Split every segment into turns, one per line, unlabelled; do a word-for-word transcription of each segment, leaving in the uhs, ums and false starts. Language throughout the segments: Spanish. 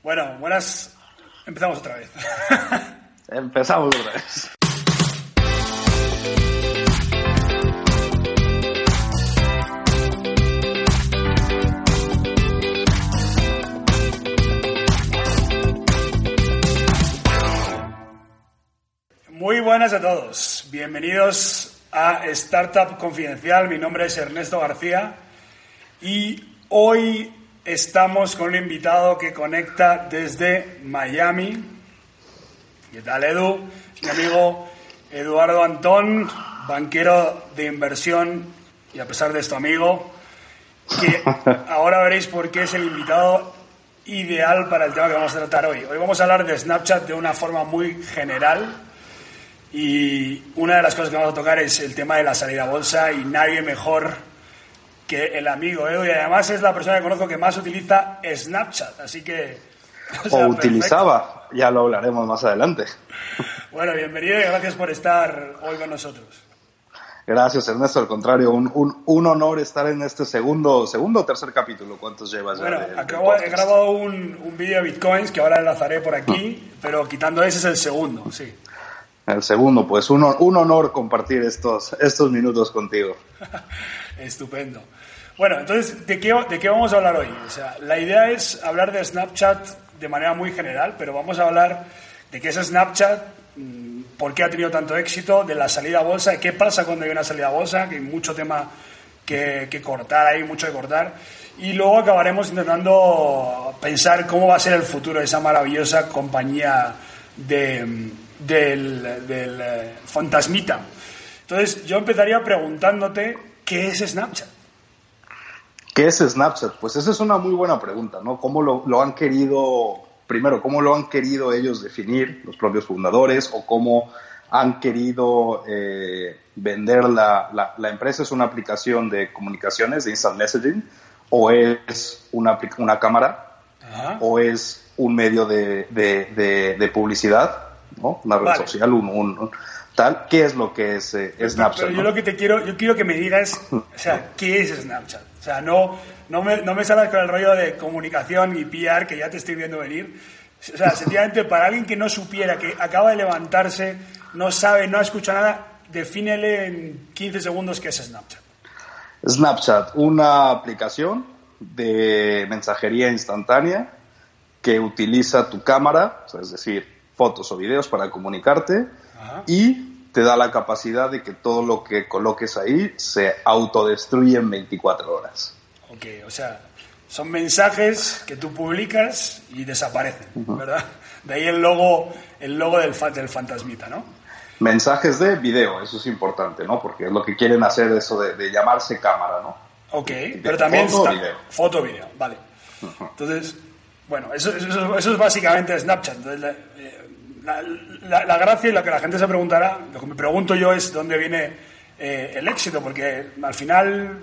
Bueno, buenas. Empezamos otra vez.
Empezamos otra vez.
Muy buenas a todos. Bienvenidos a Startup Confidencial. Mi nombre es Ernesto García y hoy estamos con un invitado que conecta desde Miami. ¿Qué tal, Edu? Es mi amigo Eduardo Antón, banquero de inversión y a pesar de esto amigo, que ahora veréis por qué es el invitado ideal para el tema que vamos a tratar hoy. Hoy vamos a hablar de Snapchat de una forma muy general y una de las cosas que vamos a tocar es el tema de la salida a bolsa y nadie mejor que el amigo Edu, y además es la persona que conozco que más utiliza Snapchat, así que...
O, sea, o utilizaba, ya lo hablaremos más adelante.
Bueno, bienvenido y gracias por estar hoy con nosotros.
Gracias, Ernesto, al contrario, un, un, un honor estar en este segundo segundo o tercer capítulo. ¿Cuántos llevas?
Bueno,
ya de,
acabo,
de
he grabado un, un vídeo de Bitcoins que ahora enlazaré por aquí, pero quitando ese es el segundo, sí.
El segundo, pues un, un honor compartir estos, estos minutos contigo.
Estupendo. Bueno, entonces, ¿de qué, ¿de qué vamos a hablar hoy? O sea, la idea es hablar de Snapchat de manera muy general, pero vamos a hablar de qué es Snapchat, por qué ha tenido tanto éxito, de la salida a bolsa, qué pasa cuando hay una salida a bolsa, que hay mucho tema que, que cortar ahí, mucho que cortar, y luego acabaremos intentando pensar cómo va a ser el futuro de esa maravillosa compañía de, del, del eh, fantasmita. Entonces, yo empezaría preguntándote, ¿qué es Snapchat?
¿Qué es Snapchat? Pues esa es una muy buena pregunta, ¿no? ¿Cómo lo, lo han querido, primero, cómo lo han querido ellos definir, los propios fundadores, o cómo han querido eh, vender la, la, la empresa? ¿Es una aplicación de comunicaciones, de instant messaging, o es una, una cámara, Ajá. o es un medio de, de, de, de publicidad, ¿no? Una red vale. social, un... un, un tal. ¿Qué es lo que es eh, Snapchat?
Pero yo ¿no? lo que te quiero, yo quiero que me digas, o sea, ¿qué es Snapchat? O sea, no, no me, no me salgas con el rollo de comunicación y P R, que ya te estoy viendo venir. O sea, sencillamente para alguien que no supiera, que acaba de levantarse, no sabe, no ha escuchado nada, defínele en quince segundos qué es Snapchat.
Snapchat, una aplicación de mensajería instantánea que utiliza tu cámara, o sea, es decir, fotos o videos para comunicarte. Ajá. Y te da la capacidad de que todo lo que coloques ahí se autodestruye en veinticuatro horas.
Ok, o sea, son mensajes que tú publicas y desaparecen, uh-huh. ¿verdad? De ahí el logo, el logo del, del fantasmita, ¿no?
Mensajes de video, eso es importante, ¿no? Porque es lo que quieren hacer, eso de, de llamarse cámara, ¿no?
Ok,
de
pero también
foto
está...
video.
Foto, video, vale. Uh-huh. Entonces, bueno, eso, eso, eso es básicamente Snapchat. Entonces, la, La, la, la gracia y lo que la gente se preguntará, lo que me pregunto yo es dónde viene eh, el éxito, porque al final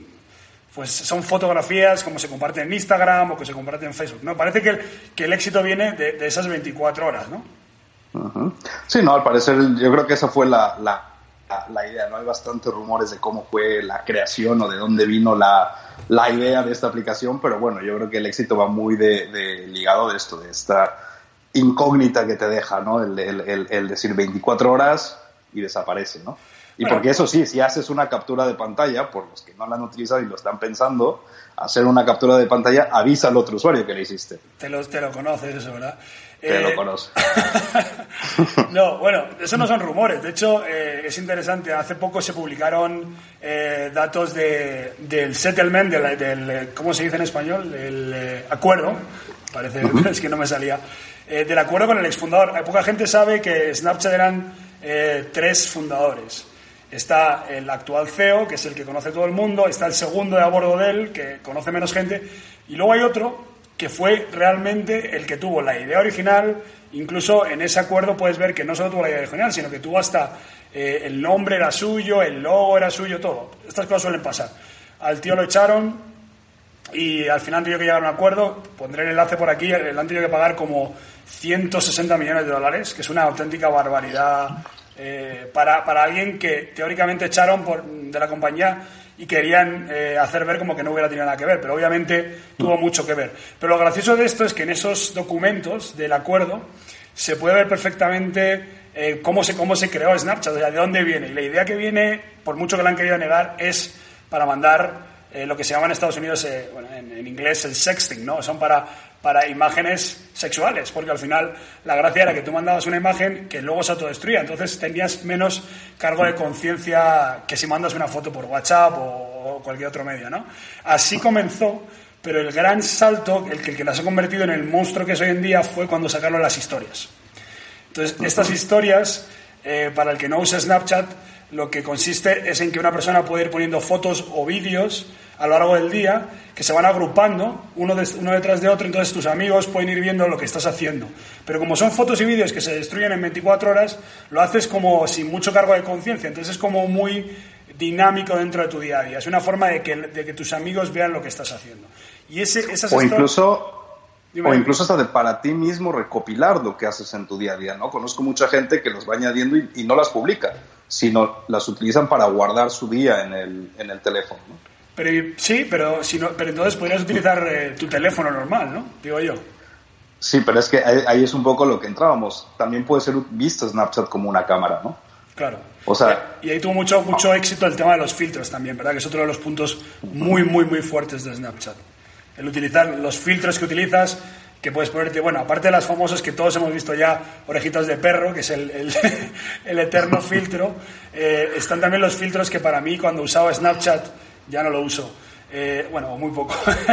pues son fotografías como se comparten en Instagram o que se comparten en Facebook, ¿no? Parece que el, que el éxito viene de, de esas veinticuatro horas, ¿no?
Uh-huh. Sí, no, al parecer yo creo que esa fue la, la, la, la idea, ¿no? Hay bastantes rumores de cómo fue la creación o de dónde vino la, la idea de esta aplicación, pero bueno, yo creo que el éxito va muy de, de ligado de esto, de esta incógnita que te deja, ¿no? El, el, el, el decir veinticuatro horas y desaparece, ¿no? Y bueno, porque eso sí, si haces una captura de pantalla, por los que no la han utilizado y lo están pensando, hacer una captura de pantalla avisa al otro usuario que le hiciste.
Te lo, te lo conoces eso, ¿verdad?
Te
eh...
lo conoces.
No, bueno, eso no son rumores. De hecho, eh, es interesante. Hace poco se publicaron eh, datos de, del settlement, del, del, ¿cómo se dice en español? El eh, acuerdo. Parece, uh-huh. es que no me salía. Eh, del acuerdo con el exfundador. Poca gente sabe que Snapchat eran eh, tres fundadores. Está el actual C E O, que es el que conoce todo el mundo, está el segundo de a bordo de él, que conoce menos gente, y luego hay otro que fue realmente el que tuvo la idea original. Incluso en ese acuerdo puedes ver que no solo tuvo la idea original, sino que tuvo hasta eh, el nombre era suyo, el logo era suyo, todo. Estas cosas suelen pasar. Al tío lo echaron y al final han tenido que llegar a un acuerdo. Pondré el enlace por aquí. Le han tenido que pagar como ciento sesenta millones de dólares, que es una auténtica barbaridad eh, para, para alguien que teóricamente echaron por, de la compañía y querían eh, hacer ver como que no hubiera tenido nada que ver, pero obviamente tuvo mucho que ver. Pero lo gracioso de esto es que en esos documentos del acuerdo se puede ver perfectamente eh, cómo, se, cómo se creó Snapchat, o sea, de dónde viene. Y la idea que viene, por mucho que la han querido negar, es para mandar eh, lo que se llama en Estados Unidos, eh, bueno, en, en inglés el sexting, ¿no? Son para, para imágenes sexuales, porque al final la gracia era que tú mandabas una imagen que luego se autodestruía, entonces tenías menos cargo de conciencia que si mandas una foto por WhatsApp o, o cualquier otro medio, ¿no? Así comenzó, pero el gran salto, el que, el que las ha convertido en el monstruo que es hoy en día, fue cuando sacaron las historias. Entonces, estas historias, eh, para el que no usa Snapchat, lo que consiste es en que una persona puede ir poniendo fotos o vídeos a lo largo del día que se van agrupando uno, de, uno detrás de otro, entonces tus amigos pueden ir viendo lo que estás haciendo. Pero como son fotos y vídeos que se destruyen en veinticuatro horas, lo haces como sin mucho cargo de conciencia, entonces es como muy dinámico dentro de tu día a día. Es una forma de que, de que tus amigos vean lo que estás haciendo. Y ese, esas
o incluso...
Dime.
O incluso hasta de para ti mismo recopilar lo que haces en tu día a día, ¿no? Conozco mucha gente que los va añadiendo y, y no las publica, sino las utilizan para guardar su día en el, en el teléfono, ¿no?
Pero, sí, pero, si no, pero entonces podrías utilizar eh, tu teléfono normal, ¿no? Digo yo.
Sí, pero es que ahí, ahí es un poco lo que entrábamos. También puede ser visto Snapchat como una cámara, ¿no?
Claro.
O sea,
y ahí tuvo mucho, mucho éxito el tema de los filtros también, ¿verdad? Que es otro de los puntos muy, muy, muy fuertes de Snapchat. El utilizar los filtros que utilizas, que puedes ponerte, bueno, aparte de las famosas que todos hemos visto ya, orejitas de perro, que es el, el, el eterno filtro, eh, están también los filtros que para mí, cuando usaba Snapchat, ya no lo uso, eh, bueno, muy poco,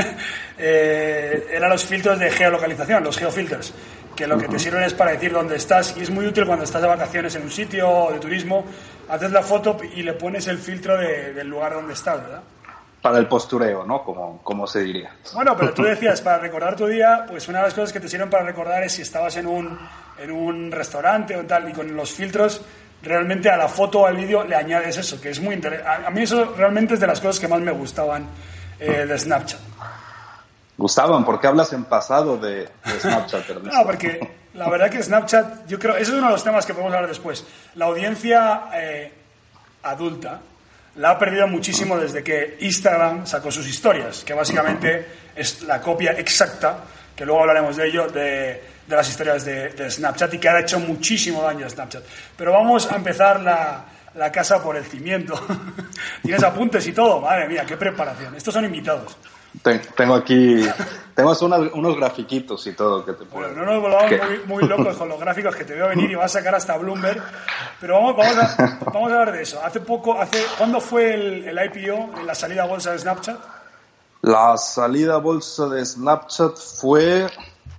eh, eran los filtros de geolocalización, los geofilters, que lo que te sirven es para decir dónde estás, y es muy útil cuando estás de vacaciones en un sitio o de turismo, haces la foto y le pones el filtro de, del lugar donde estás, ¿verdad?
Para el postureo, ¿no? Como, como se diría.
Bueno, pero tú decías, para recordar tu día, pues una de las cosas que te sirven para recordar es si estabas en un, en un restaurante o tal, y con los filtros, realmente a la foto o al vídeo le añades eso, que es muy interesante. A mí eso realmente es de las cosas que más me gustaban eh, de Snapchat.
Gustaban, ¿por qué hablas en pasado de, de Snapchat, Ernesto?
No, porque la verdad que Snapchat, yo creo, ese es uno de los temas que podemos hablar después. La audiencia eh, adulta la ha perdido muchísimo desde que Instagram sacó sus historias, que básicamente es la copia exacta, que luego hablaremos de ello, de, de las historias de, de Snapchat, y que ha hecho muchísimo daño a Snapchat. Pero vamos a empezar la, la casa por el cimiento. Tienes apuntes y todo, madre mía, qué preparación. Estos son invitados.
Tengo aquí, tengo unos, unos grafiquitos y todo que te puedo.
Bueno, no nos volvamos muy, muy locos con los gráficos, que te veo venir y vas a sacar hasta Bloomberg, pero vamos, vamos, a, vamos a hablar de eso. Hace poco, hace, ¿cuándo fue el, el I P O, la salida a bolsa de Snapchat?
La salida a bolsa de Snapchat fue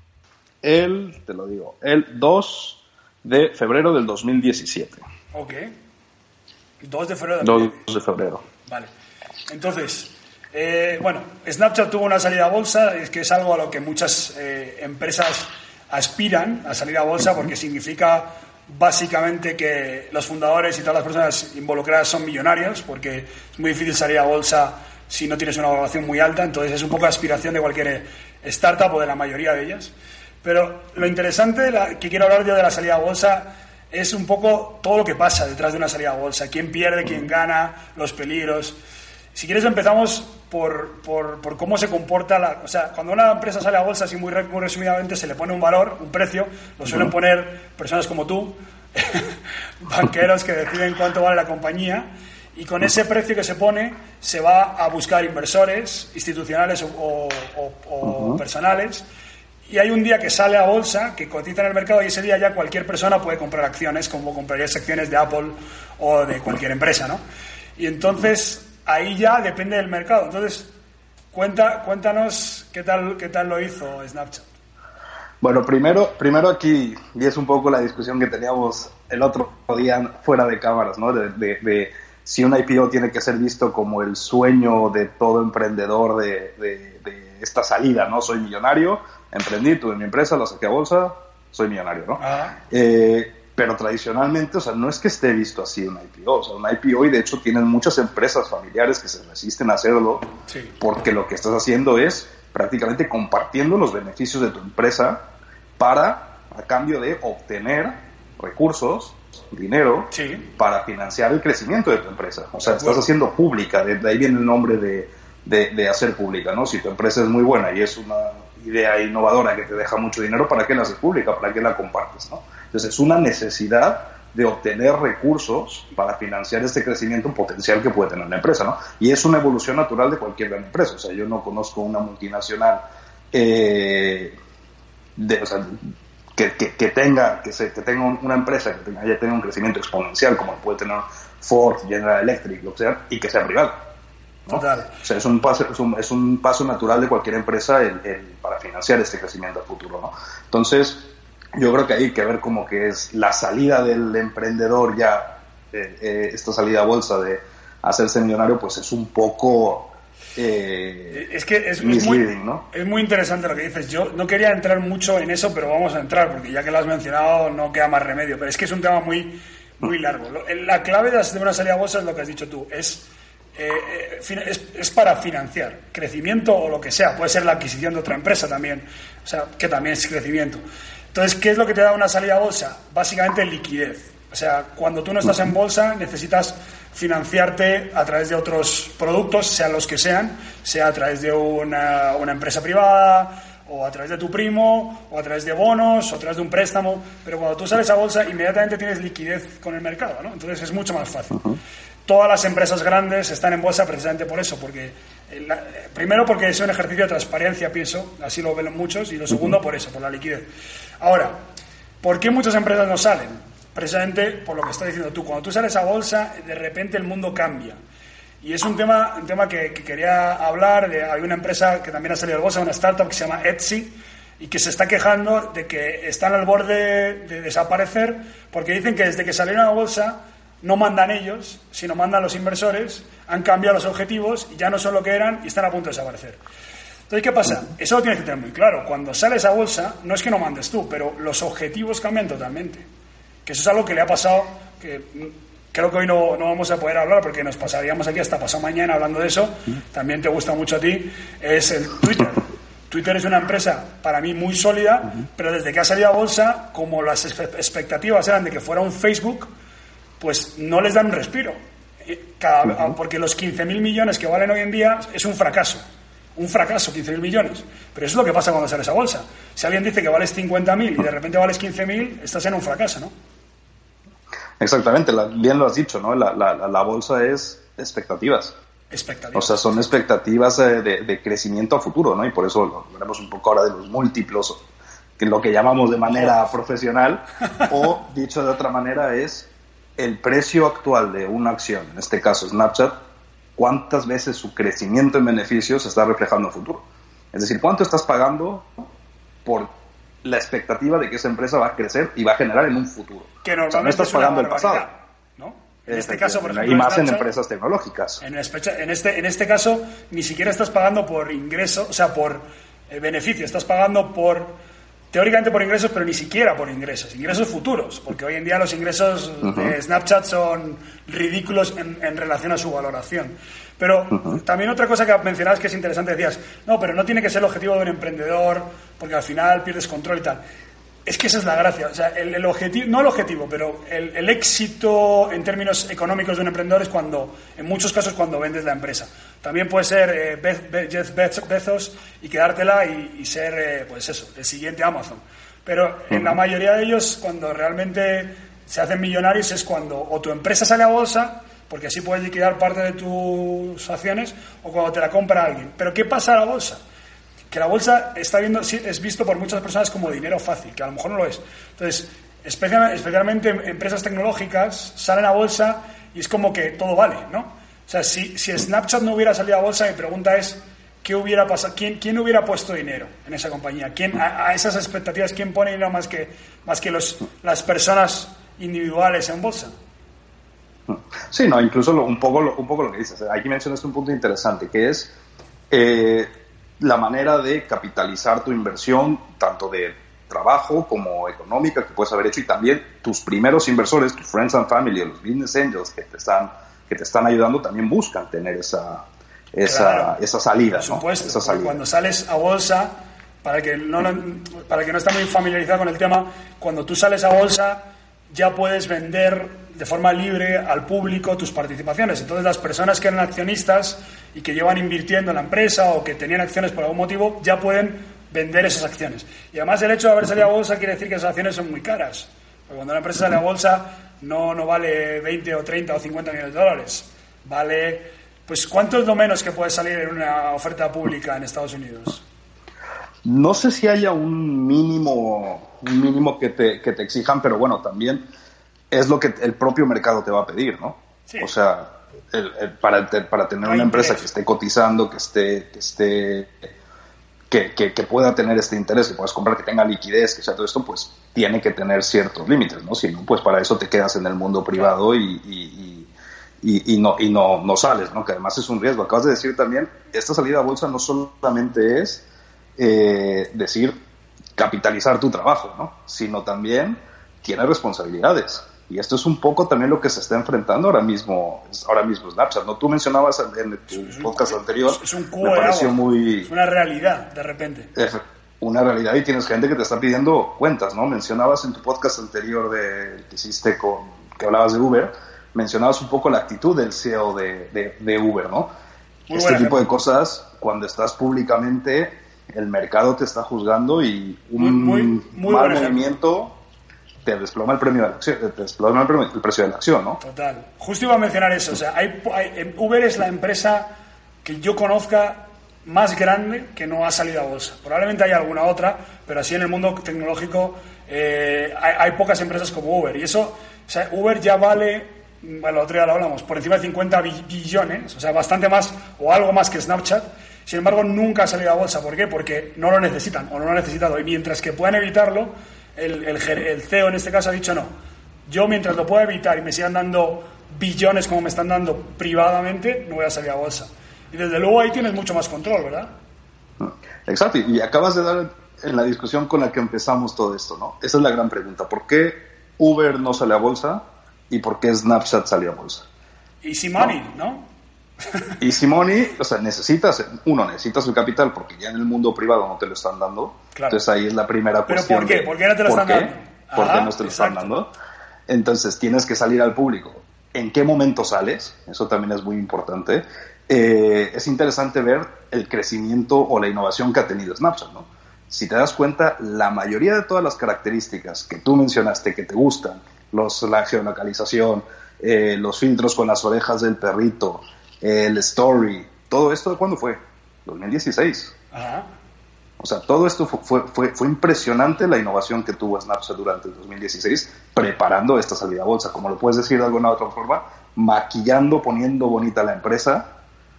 el, te lo digo, el dos de febrero del dos mil diecisiete.
Ok. dos de febrero.
dos de febrero.
Vale. Entonces... Eh, bueno, Snapchat tuvo una salida a bolsa, es que es algo a lo que muchas eh, empresas aspiran, a salir a bolsa, porque significa básicamente que los fundadores y todas las personas involucradas son millonarios, porque es muy difícil salir a bolsa si no tienes una valoración muy alta, entonces es un poco la aspiración de cualquier startup o de la mayoría de ellas. Pero lo interesante de la, que quiero hablar yo de la salida a bolsa es un poco todo lo que pasa detrás de una salida a bolsa, quién pierde, quién gana, los peligros. Si quieres empezamos por, por, por cómo se comporta la... O sea, cuando una empresa sale a bolsa, así muy, muy resumidamente, se le pone un valor, un precio, lo suelen poner personas como tú, banqueros que deciden cuánto vale la compañía, y con ese precio que se pone se va a buscar inversores institucionales o, o, o, o personales, y hay un día que sale a bolsa, que cotiza en el mercado, y ese día ya cualquier persona puede comprar acciones, como comprarías acciones de Apple o de cualquier empresa, ¿no? Y entonces... ahí ya depende del mercado. Entonces, cuenta, cuéntanos qué tal, qué tal lo hizo Snapchat.
Bueno, primero, primero aquí, y es un poco la discusión que teníamos el otro día fuera de cámaras, ¿no? De, de, de si un I P O tiene que ser visto como el sueño de todo emprendedor de, de, de esta salida, ¿no? Soy millonario, emprendí, tuve mi empresa, la saqué a bolsa, soy millonario, ¿no? Eh, pero tradicionalmente, o sea, no es que esté visto así un I P O, o sea, un I P O, y de hecho tienen muchas empresas familiares que se resisten a hacerlo, sí, porque lo que estás haciendo es prácticamente compartiendo los beneficios de tu empresa para, a cambio de obtener recursos dinero
sí.
para financiar el crecimiento de tu empresa. O sea, estás bueno. haciendo pública, de, de ahí viene el nombre de, de, de hacer pública, ¿no? Si tu empresa es muy buena y es una idea innovadora que te deja mucho dinero, ¿para qué la haces pública? ¿Para qué la compartes, no? Entonces es una necesidad de obtener recursos para financiar este crecimiento potencial que puede tener la empresa, ¿no? Y es una evolución natural de cualquier gran empresa. O sea, yo no conozco una multinacional eh, de, o sea, que, que, que tenga que, se, que tenga una empresa que tenga, haya tenido un crecimiento exponencial como puede tener Ford, General Electric, lo que sea, y que sea privada, ¿no?
Total.
O sea, es un paso, es un, es un paso natural de cualquier empresa el, el, para financiar este crecimiento a futuro, ¿no? Entonces, yo creo que hay que ver como que es la salida del emprendedor ya, eh, eh, esta salida a bolsa de hacerse millonario, pues es un poco eh,
es que es,
misleading,
es muy,
¿no?
Es muy interesante lo que dices. Yo no quería entrar mucho en eso, pero vamos a entrar, porque ya que lo has mencionado no queda más remedio. Pero es que es un tema muy, muy largo. La clave de una salida a bolsa es lo que has dicho tú, es Eh, es, es para financiar crecimiento o lo que sea, puede ser la adquisición de otra empresa también, o sea, que también es crecimiento. Entonces, ¿qué es lo que te da una salida a bolsa? Básicamente liquidez. O sea, cuando tú no estás en bolsa necesitas financiarte a través de otros productos, sean los que sean, sea a través de una, una empresa privada o a través de tu primo o a través de bonos o a través de un préstamo, pero cuando tú sales a bolsa inmediatamente tienes liquidez con el mercado, ¿no? Entonces es mucho más fácil. Todas las empresas grandes están en bolsa precisamente por eso, porque la, primero porque es un ejercicio de transparencia, pienso, así lo ven muchos, y lo segundo por eso, por la liquidez. Ahora, ¿por qué muchas empresas no salen? Precisamente por lo que estás diciendo tú. Cuando tú sales a bolsa, de repente el mundo cambia. Y es un tema, un tema que, que quería hablar. De, hay una empresa que también ha salido a bolsa, una startup que se llama Etsy, y que se está quejando de que están al borde de desaparecer, porque dicen que desde que salieron a bolsa no mandan ellos, sino mandan los inversores, han cambiado los objetivos y ya no son lo que eran y están a punto de desaparecer. Entonces, ¿qué pasa? Eso lo tienes que tener muy claro. Cuando sales a bolsa, no es que no mandes tú, pero los objetivos cambian totalmente. Que eso es algo que le ha pasado, que creo que hoy no, no vamos a poder hablar porque nos pasaríamos aquí hasta pasado mañana hablando de eso. También te gusta mucho a ti, es el Twitter. Twitter es una empresa para mí muy sólida, pero desde que ha salido a bolsa, como las expectativas eran de que fuera un Facebook, pues no les dan un respiro. Cada, uh-huh. Porque los quince mil millones que valen hoy en día es un fracaso. Un fracaso, quince mil millones. Pero eso es lo que pasa cuando sales a bolsa. Si alguien dice que vales cincuenta mil y de repente vales quince mil, estás en un fracaso, ¿no?
Exactamente, la, bien lo has dicho, ¿no? La, la, la bolsa es expectativas.
Expectativas.
O sea, son expectativas de, de, de crecimiento a futuro, ¿no? Y por eso veremos un poco ahora de los múltiplos, que lo que llamamos de manera profesional, o dicho de otra manera es el precio actual de una acción, en este caso Snapchat, cuántas veces su crecimiento en beneficios se está reflejando en futuro. Es decir, cuánto estás pagando por la expectativa de que esa empresa va a crecer y va a generar en un futuro.
Que normalmente
o sea, no estás pagando el pasado,
¿no? En este caso, por ejemplo,
y más
Snapchat,
en empresas tecnológicas.
En este, en, este, en este caso, ni siquiera estás pagando por ingreso, o sea, por eh, beneficio, estás pagando por... teóricamente por ingresos, pero ni siquiera por ingresos, ingresos futuros, porque hoy en día los ingresos uh-huh. de Snapchat son ridículos en, en relación a su valoración. Pero uh-huh. también otra cosa que mencionabas que es interesante, decías, no, pero no tiene que ser el objetivo de un emprendedor, porque al final pierdes control y tal. Es que esa es la gracia, o sea, el, el objetivo, no el objetivo, pero el, el éxito en términos económicos de un emprendedor es cuando, en muchos casos, cuando vendes la empresa. También puede ser eh, Beth, Beth, Jeff Bezos y quedártela y, y ser, eh, pues eso, el siguiente Amazon. Pero en la mayoría de ellos, cuando realmente se hacen millonarios es cuando o tu empresa sale a bolsa, porque así puedes liquidar parte de tus acciones, o cuando te la compra alguien. Pero ¿qué pasa a la bolsa? Que la bolsa está viendo, es visto por muchas personas como dinero fácil, que a lo mejor no lo es. Entonces, especialmente empresas tecnológicas salen a bolsa y es como que todo vale, ¿no? O sea, si, si Snapchat no hubiera salido a bolsa, mi pregunta es, ¿qué hubiera pasado? ¿Quién, quién hubiera puesto dinero en esa compañía? ¿Quién, a, a esas expectativas, ¿quién pone dinero más que, más que los, las personas individuales en bolsa?
Sí, no, incluso lo, un, poco, lo, un poco lo que dices. Aquí mencionaste un punto interesante, que es... Eh, la manera de capitalizar tu inversión, tanto de trabajo como económica, que puedes haber hecho, y también tus primeros inversores, tus friends and family, los business angels que te están, que te están ayudando, también buscan tener esa, esa, claro, esa salida.
Por supuesto,
¿no? Esa salida.
Cuando sales a bolsa, para que no, para que no está muy familiarizado con el tema, cuando tú sales a bolsa, ya puedes vender de forma libre al público tus participaciones. Entonces las personas que eran accionistas y que llevan invirtiendo en la empresa o que tenían acciones por algún motivo, ya pueden vender esas acciones. Y además el hecho de haber salido a bolsa quiere decir que esas acciones son muy caras. Porque cuando una empresa sale a bolsa no, no vale veinte o treinta o cincuenta millones de dólares. Vale, pues ¿cuánto es lo menos que puede salir en una oferta pública en Estados Unidos?
No sé si haya un mínimo, un mínimo que te, que te exijan, pero bueno, también es lo que el propio mercado te va a pedir, ¿no? Sí. O sea, el, el, para, para tener una empresa que esté cotizando, que esté, que esté, que, que, que pueda tener este interés, que puedas comprar, que tenga liquidez, que sea todo esto, pues tiene que tener ciertos límites, ¿no? Si no, pues para eso te quedas en el mundo privado y, y, y, y, no, y no, no sales, ¿no? Que además es un riesgo. Acabas de decir también, esta salida a bolsa no solamente es eh, decir capitalizar tu trabajo, ¿no? Sino también tiene responsabilidades. Y esto es un poco también lo que se está enfrentando ahora mismo, ahora mismo Snapchat, ¿no? Tú mencionabas en tu es podcast un, anterior,
es un cubo
me pareció muy...
Es una realidad, de repente.
Una realidad, y tienes gente que te está pidiendo cuentas, ¿no? Mencionabas en tu podcast anterior de, que hiciste con, que hablabas de Uber, mencionabas un poco la actitud del C E O de, de, de Uber, ¿no? Muy este tipo ejemplo. de cosas, cuando estás públicamente, el mercado te está juzgando y un muy, muy, muy mal movimiento te desploma el premio de la acción, te desploma el, premio, el precio de la acción, ¿no?
Total. Justo iba a mencionar eso. O sea, hay, hay, Uber es la empresa que yo conozca más grande que no ha salido a bolsa. Probablemente hay alguna otra, pero así en el mundo tecnológico eh, hay, hay pocas empresas como Uber. Y eso, o sea, Uber ya vale, bueno, el otro día lo hablamos, por encima de cincuenta billones, o sea, bastante más o algo más que Snapchat. Sin embargo, nunca ha salido a bolsa. ¿Por qué? Porque no lo necesitan o no lo han necesitado. Y mientras que puedan evitarlo, el, el, el C E O en este caso ha dicho no. Yo, mientras lo pueda evitar y me sigan dando billones como me están dando privadamente, no voy a salir a bolsa. Y desde luego ahí tienes mucho más control, ¿verdad?
Exacto, y acabas de dar en la discusión con la que empezamos todo esto, ¿no? Esa es la gran pregunta. ¿Por qué Uber no sale a bolsa y por qué Snapchat salió a bolsa?
Easy money, ¿no? ¿no?
Easy money, o sea, necesitas, uno, necesitas el capital porque ya en el mundo privado no te lo están dando. Claro. Entonces ahí es la primera cuestión.
¿Pero por qué? ¿Por qué no te lo están
qué?
dando?
¿Por
Ajá,
qué no te lo están dando? Entonces tienes que salir al público. ¿En qué momento sales? Eso también es muy importante. Eh, es interesante ver el crecimiento o la innovación que ha tenido Snapchat, ¿no? Si te das cuenta, la mayoría de todas las características que tú mencionaste que te gustan, los, la geolocalización, eh, los filtros con las orejas del perrito, eh, el story, todo esto, ¿cuándo fue? dos mil dieciséis.
Ajá.
O sea, todo esto fue, fue, fue impresionante la innovación que tuvo Snapchat durante el dos mil dieciséis preparando esta salida a bolsa, como lo puedes decir de alguna otra forma, maquillando, poniendo bonita la empresa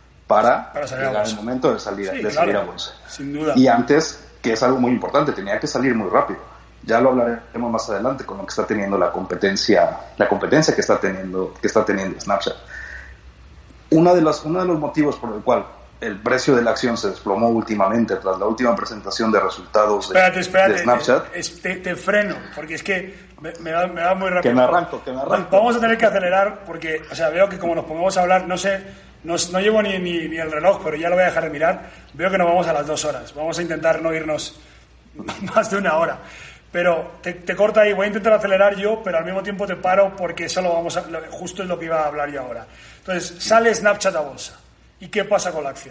para, para llegar al momento de salir, sí, de salir claro, a bolsa.
Sin duda.
Y antes, que es algo muy importante, tenía que salir muy rápido. Ya lo hablaremos más adelante con lo que está teniendo la competencia, la competencia que está teniendo, que está teniendo Snapchat. Una de las, uno de los motivos por el cual el precio de la acción se desplomó últimamente tras la última presentación de resultados de,
espérate, espérate,
de Snapchat.
Te, te, te freno, porque es que me, me, da, me da muy rápido.
Que me arranco, que me arranco.
Vamos a tener que acelerar porque, o sea, veo que como nos pongamos a hablar, no sé... No, no llevo ni, ni, ni el reloj, pero ya lo voy a dejar de mirar. Veo que nos vamos a las dos horas. Vamos a intentar no irnos más de una hora. Pero te, te corta ahí. Voy a intentar acelerar yo, pero al mismo tiempo te paro porque eso lo vamos a, justo es lo que iba a hablar yo ahora. Entonces, sale Snapchat a bolsa. ¿Y qué pasa con la acción?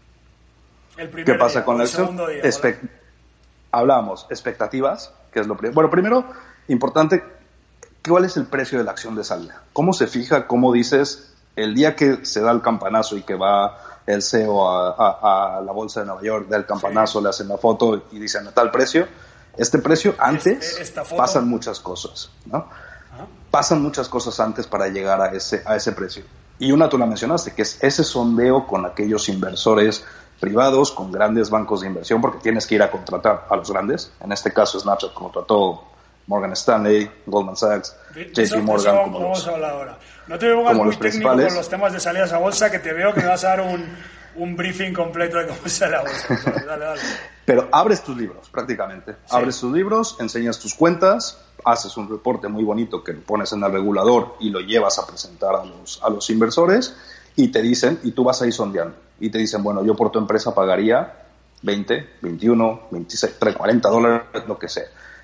El primer
¿Qué pasa
día,
con la
el
acción?
segundo día.
Espe- Hablábamos, expectativas, que es lo primero. Bueno, primero, importante, ¿cuál es el precio de la acción de salida? ¿Cómo se fija? ¿Cómo dices... El día que se da el campanazo y que va el C E O a, a, a la bolsa de Nueva York, da el campanazo, sí. Le hacen la foto y dicen a tal precio, este precio antes este, foto... pasan muchas cosas, ¿no? Ajá. Pasan muchas cosas antes para llegar a ese, a ese precio. Y una tú la mencionaste, que es ese sondeo con aquellos inversores privados, con grandes bancos de inversión, porque tienes que ir a contratar a los grandes. En este caso Snapchat contrató Morgan Stanley, Goldman Sachs, J P Morgan.
Como vamos a hablar ahora. No te pongas muy técnico con los temas de salidas a bolsa, que te veo que me vas a dar un, un briefing completo de cómo sale la bolsa. Dale, dale, dale.
Pero abres tus libros, prácticamente. Sí. Abres tus libros, enseñas tus cuentas, haces un reporte muy bonito que lo pones en el regulador y lo llevas a presentar a los, a los inversores y te dicen, y tú vas ahí sondeando, y te dicen, bueno, yo por tu empresa pagaría veinte, veintiuno, veintiséis, cuarenta dólares, lo que sea.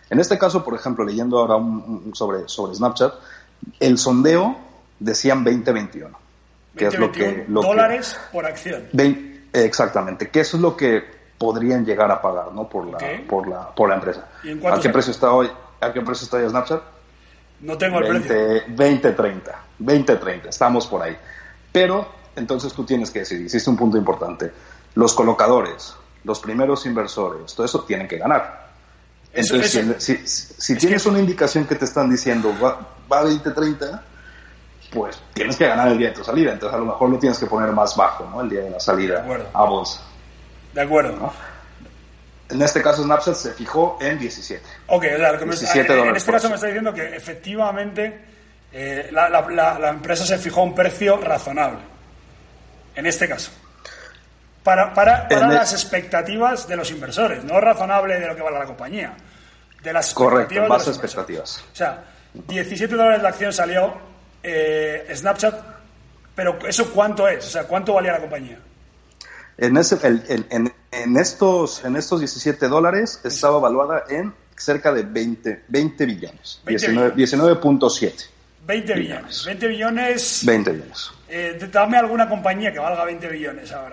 En este caso, por ejemplo, leyendo ahora un, un sobre, sobre Snapchat, el sondeo decían veinte veintiuno. Que es lo que, lo
dólares
que,
por acción.
veinte, exactamente, que eso es lo que podrían llegar a pagar, ¿no? Por la, okay. por la, por la empresa.
¿Y en
¿A qué precio está hoy? ¿A qué precio está hoy Snapchat?
No tengo el
veinte,
precio.
veinte treinta. veinte treinta, estamos por ahí. Pero, entonces tú tienes que decir, hiciste un punto importante. Los colocadores, los primeros inversores, todo eso tienen que ganar. Eso, entonces, eso. si, si, si tienes que... una indicación que te están diciendo va, va a veinte treinta, pues tienes que ganar el día de tu salida. Entonces, a lo mejor lo tienes que poner más bajo, ¿no? El día de la salida a bolsa.
De acuerdo.
¿No? En este caso, Snapchat se fijó en diecisiete.
Ok, o sea, lo que me,
diecisiete
en, en este caso me está diciendo que efectivamente eh, la, la, la, la empresa se fijó un precio razonable. En este caso. Para, para, para las el... expectativas de los inversores, no razonable de lo que vale la compañía. De las
Correcto, en base
a
expectativas.
O sea, diecisiete dólares la acción salió eh, Snapchat, pero ¿eso cuánto es? O sea, ¿cuánto valía la compañía?
En, ese, el, el, en, en, estos, en estos diecisiete dólares estaba evaluada en cerca de veinte, veinte billones. diecinueve punto siete.
veinte billones. veinte billones.
veinte billones.
Eh, dame alguna compañía que valga veinte billones ahora.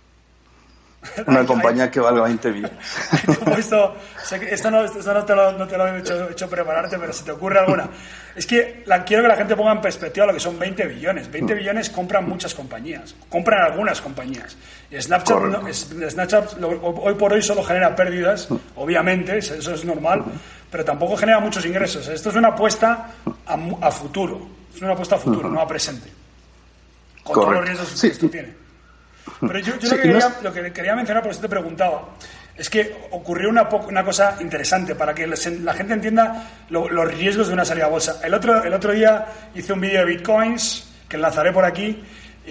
Una compañía que valga veinte billones.
Esto, esto, no, esto no te lo, no te lo he hecho, hecho prepararte, pero si te ocurre alguna. Es que la, quiero que la gente ponga en perspectiva lo que son veinte billones. veinte billones compran muchas compañías, compran algunas compañías. Y Snapchat, no, es, Snapchat lo, hoy por hoy solo genera pérdidas, obviamente, eso es normal, pero tampoco genera muchos ingresos. Esto es una apuesta a, a futuro, es una apuesta a futuro, no a presente. Con Correcto. Todos los riesgos
sí.
que esto tiene. Pero yo, yo sí, lo, que quería, lo que quería mencionar, por eso te preguntaba, es que ocurrió una, una cosa interesante para que la gente entienda lo, los riesgos de una salida a bolsa. El otro, el otro día hice un vídeo de bitcoins, que enlazaré por aquí,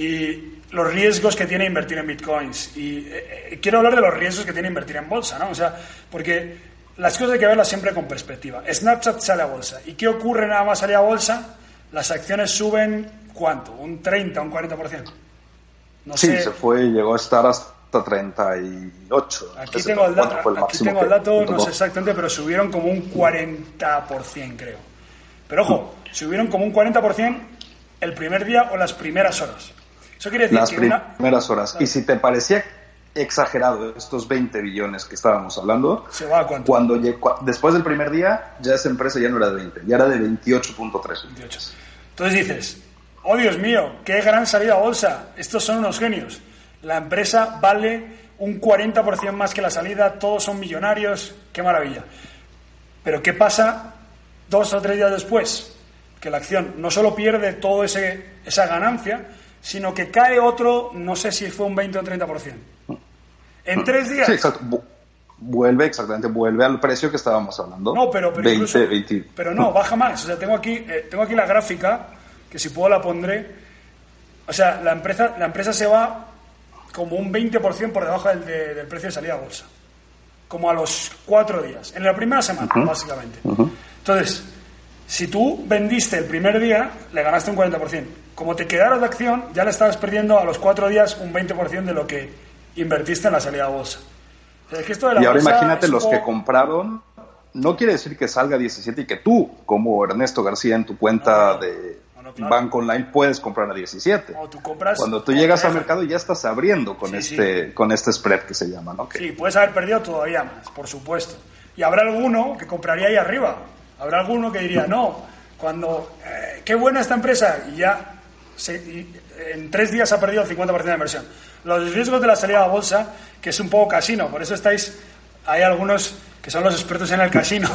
y los riesgos que tiene invertir en bitcoins. Y eh, quiero hablar de los riesgos que tiene invertir en bolsa, ¿no? O sea, porque las cosas hay que verlas siempre con perspectiva. Snapchat sale a bolsa. ¿Y qué ocurre nada más salir a bolsa? Las acciones suben, ¿cuánto? ¿Un treinta, un cuarenta por ciento? No
sí,
sé.
Se fue, llegó a estar hasta treinta y ocho.
Aquí tengo el dato, el aquí tengo el dato no sé exactamente, pero subieron como un cuarenta por ciento, creo. Pero ojo, mm. subieron como un cuarenta por ciento el primer día o las primeras horas. Eso quiere decir
las
que
primeras
una...
horas. Y si te parecía exagerado estos veinte billones que estábamos hablando,
¿se va a cuánto?
Cuando llegó, después del primer día, ya esa empresa ya no era de veinte, ya era de veintiocho punto tres.
veintiocho. Entonces dices, oh Dios mío, qué gran salida a bolsa, estos son unos genios. La empresa vale un cuarenta por ciento más que la salida, todos son millonarios, qué maravilla. Pero ¿qué pasa dos o tres días después? Que la acción no solo pierde toda esa ganancia, sino que cae otro, no sé si fue un veinte o treinta por ciento. En tres días.
Sí, exacto. Vuelve, exactamente, vuelve al precio que estábamos hablando.
No, pero, pero,
veinte,
incluso,
veinte.
pero no, baja más. O sea, tengo aquí, eh, tengo aquí la gráfica, que si puedo la pondré. O sea, la empresa, la empresa se va como un veinte por ciento por debajo del, de, del precio de salida a bolsa. Como a los cuatro días. En la primera semana, uh-huh. básicamente. Uh-huh. Entonces, si tú vendiste el primer día, le ganaste un cuarenta por ciento. Como te quedaras de acción, ya le estabas perdiendo a los cuatro días un veinte por ciento de lo que invertiste en la salida a bolsa. O sea, es que esto de la
y ahora imagínate
es
los
poco...
que compraron, no quiere decir que salga diecisiete y que tú, como Ernesto García, en tu cuenta no, de no, no, claro. banco online puedes comprar a diecisiete.
No, tú compras
Cuando tú llegas al mercado ya estás abriendo con, sí, este, sí. con este spread que se llama, ¿no? Que...
Sí, puedes haber perdido todavía más, por supuesto. Y habrá alguno que compraría ahí arriba. Habrá alguno que diría, no, cuando, eh, qué buena esta empresa, y ya se, y en tres días ha perdido el cincuenta por ciento de inversión. Los riesgos de la salida a bolsa, que es un poco casino, por eso estáis, hay algunos que son los expertos en el casino,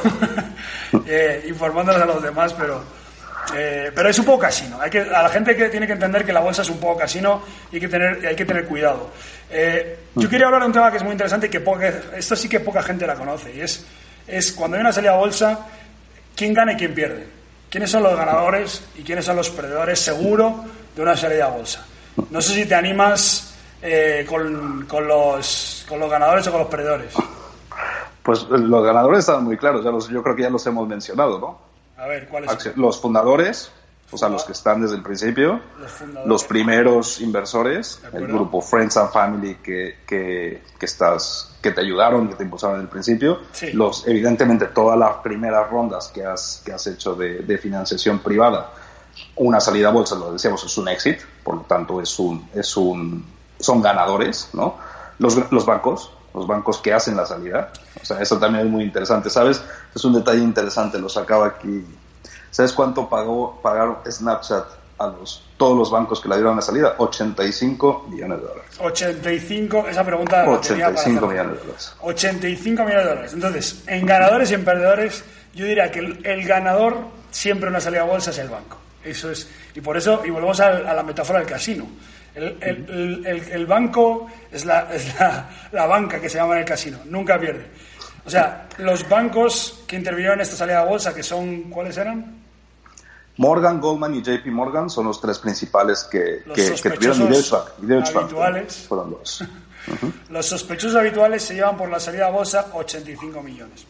eh, informándoles a los demás, pero, eh, pero es un poco casino. Hay que, a la gente que tiene que entender que la bolsa es un poco casino y hay que tener, hay que tener cuidado. Eh, yo quería hablar de un tema que es muy interesante y que poca, esto sí que poca gente la conoce, y es, es cuando hay una salida a bolsa, ¿quién gana y quién pierde? ¿Quiénes son los ganadores y quiénes son los perdedores seguro de una salida a bolsa? No sé si te animas eh, con, con, los, con los ganadores o con los perdedores.
Pues los ganadores están muy claros, ya los, yo creo que ya los hemos mencionado, ¿no?
A ver, ¿cuáles son?
Los fundadores, o sea, los que están desde el principio, los, los primeros inversores, el grupo Friends and Family que, que, que, estás, que te ayudaron, que te impulsaron en el principio, sí. los evidentemente todas las primeras rondas que has, que has hecho de, de financiación privada, una salida a bolsa, lo decíamos, es un exit, por lo tanto es un, es un, son ganadores, ¿no? Los, los bancos, los bancos que hacen la salida, o sea, eso también es muy interesante, ¿sabes? Es un detalle interesante, lo sacaba aquí. ¿Sabes cuánto pagó, pagaron Snapchat a los, todos los bancos que la dieron la salida? ochenta y cinco millones de dólares.
ochenta y cinco, esa pregunta...
ochenta y cinco millones de dólares.
ochenta y cinco millones de dólares. Entonces, en ganadores y en perdedores, yo diría que el, el ganador siempre en una salida a bolsa es el banco. Eso es, y por eso, y volvemos a, a la metáfora del casino. El, el, el, el, el banco es, la, es la, la banca que se llama en el casino, nunca pierde. O sea, los bancos que intervinieron en esta salida a bolsa, que son, ¿cuáles eran?
Morgan, Goldman y J P Morgan son los tres principales que, que, que tuvieron, y Deutsche Bank, y Deutsche Bank
habituales.
Fueron los. Uh-huh.
Los sospechosos habituales se llevan por la salida a bolsa ochenta y cinco millones.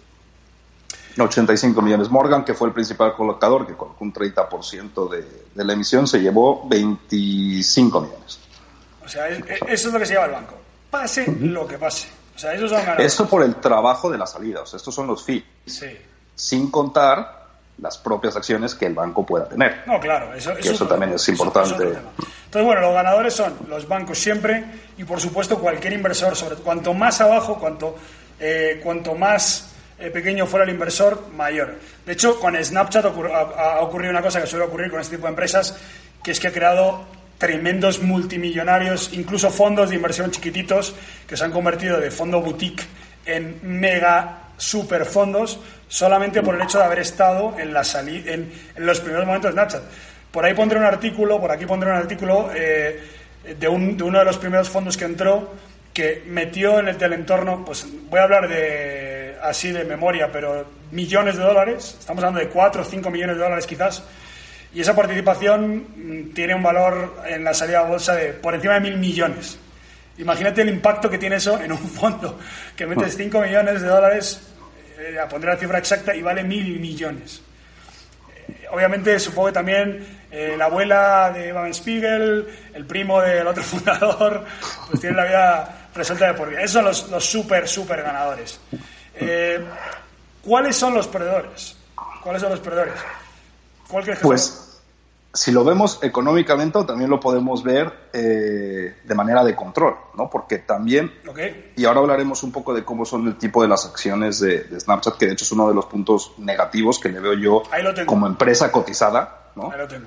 ochenta y cinco millones. Morgan, que fue el principal colocador, que colocó un treinta por ciento de, de la emisión, se llevó veinticinco millones.
O sea, es, eso es lo que se lleva el banco. Pase uh-huh. lo que pase. O sea, esos son ganadores.
Esto por el trabajo de la salida. O sea, estos son los fees.
Sí.
Sin contar las propias acciones que el banco pueda tener.
No, claro. Eso,
eso, eso también es importante.
Eso, eso Entonces, bueno, los ganadores son los bancos siempre y, por supuesto, cualquier inversor. Sobre cuanto más abajo, cuanto, eh, cuanto más... Eh, pequeño fuera el inversor, mayor. De hecho, con Snapchat ocurri- ha, ha ocurrido una cosa que suele ocurrir con este tipo de empresas, que es que ha creado tremendos multimillonarios, incluso fondos de inversión chiquititos, que se han convertido de fondo boutique en mega super fondos, solamente por el hecho de haber estado en, la sali- en, en los primeros momentos de Snapchat. Por ahí pondré un artículo, por aquí pondré un artículo eh, de, un, de uno de los primeros fondos que entró, que metió en el del entorno, pues voy a hablar de así de memoria, pero millones de dólares, estamos hablando de cuatro o cinco millones de dólares quizás, y esa participación tiene un valor en la salida a bolsa de por encima de mil millones. Imagínate el impacto que tiene eso en un fondo, que metes cinco millones de dólares, eh, a poner la cifra exacta, y vale mil millones. Eh, obviamente, supongo que también eh, la abuela de Evan Spiegel, el primo del otro fundador, pues tienen la vida resuelta de por vida. Esos son los, los súper, súper ganadores. Eh, ¿Cuáles son los perdedores? ¿Cuáles son los perdedores? ¿Cuál crees que
pues,
son?
Si lo vemos económicamente, también lo podemos ver eh, de manera de control, ¿no? Porque también,
okay.
y ahora hablaremos un poco de cómo son el tipo de las acciones de, de Snapchat, que de hecho es uno de los puntos negativos que le veo yo como empresa cotizada, ¿no?
Ahí lo tengo.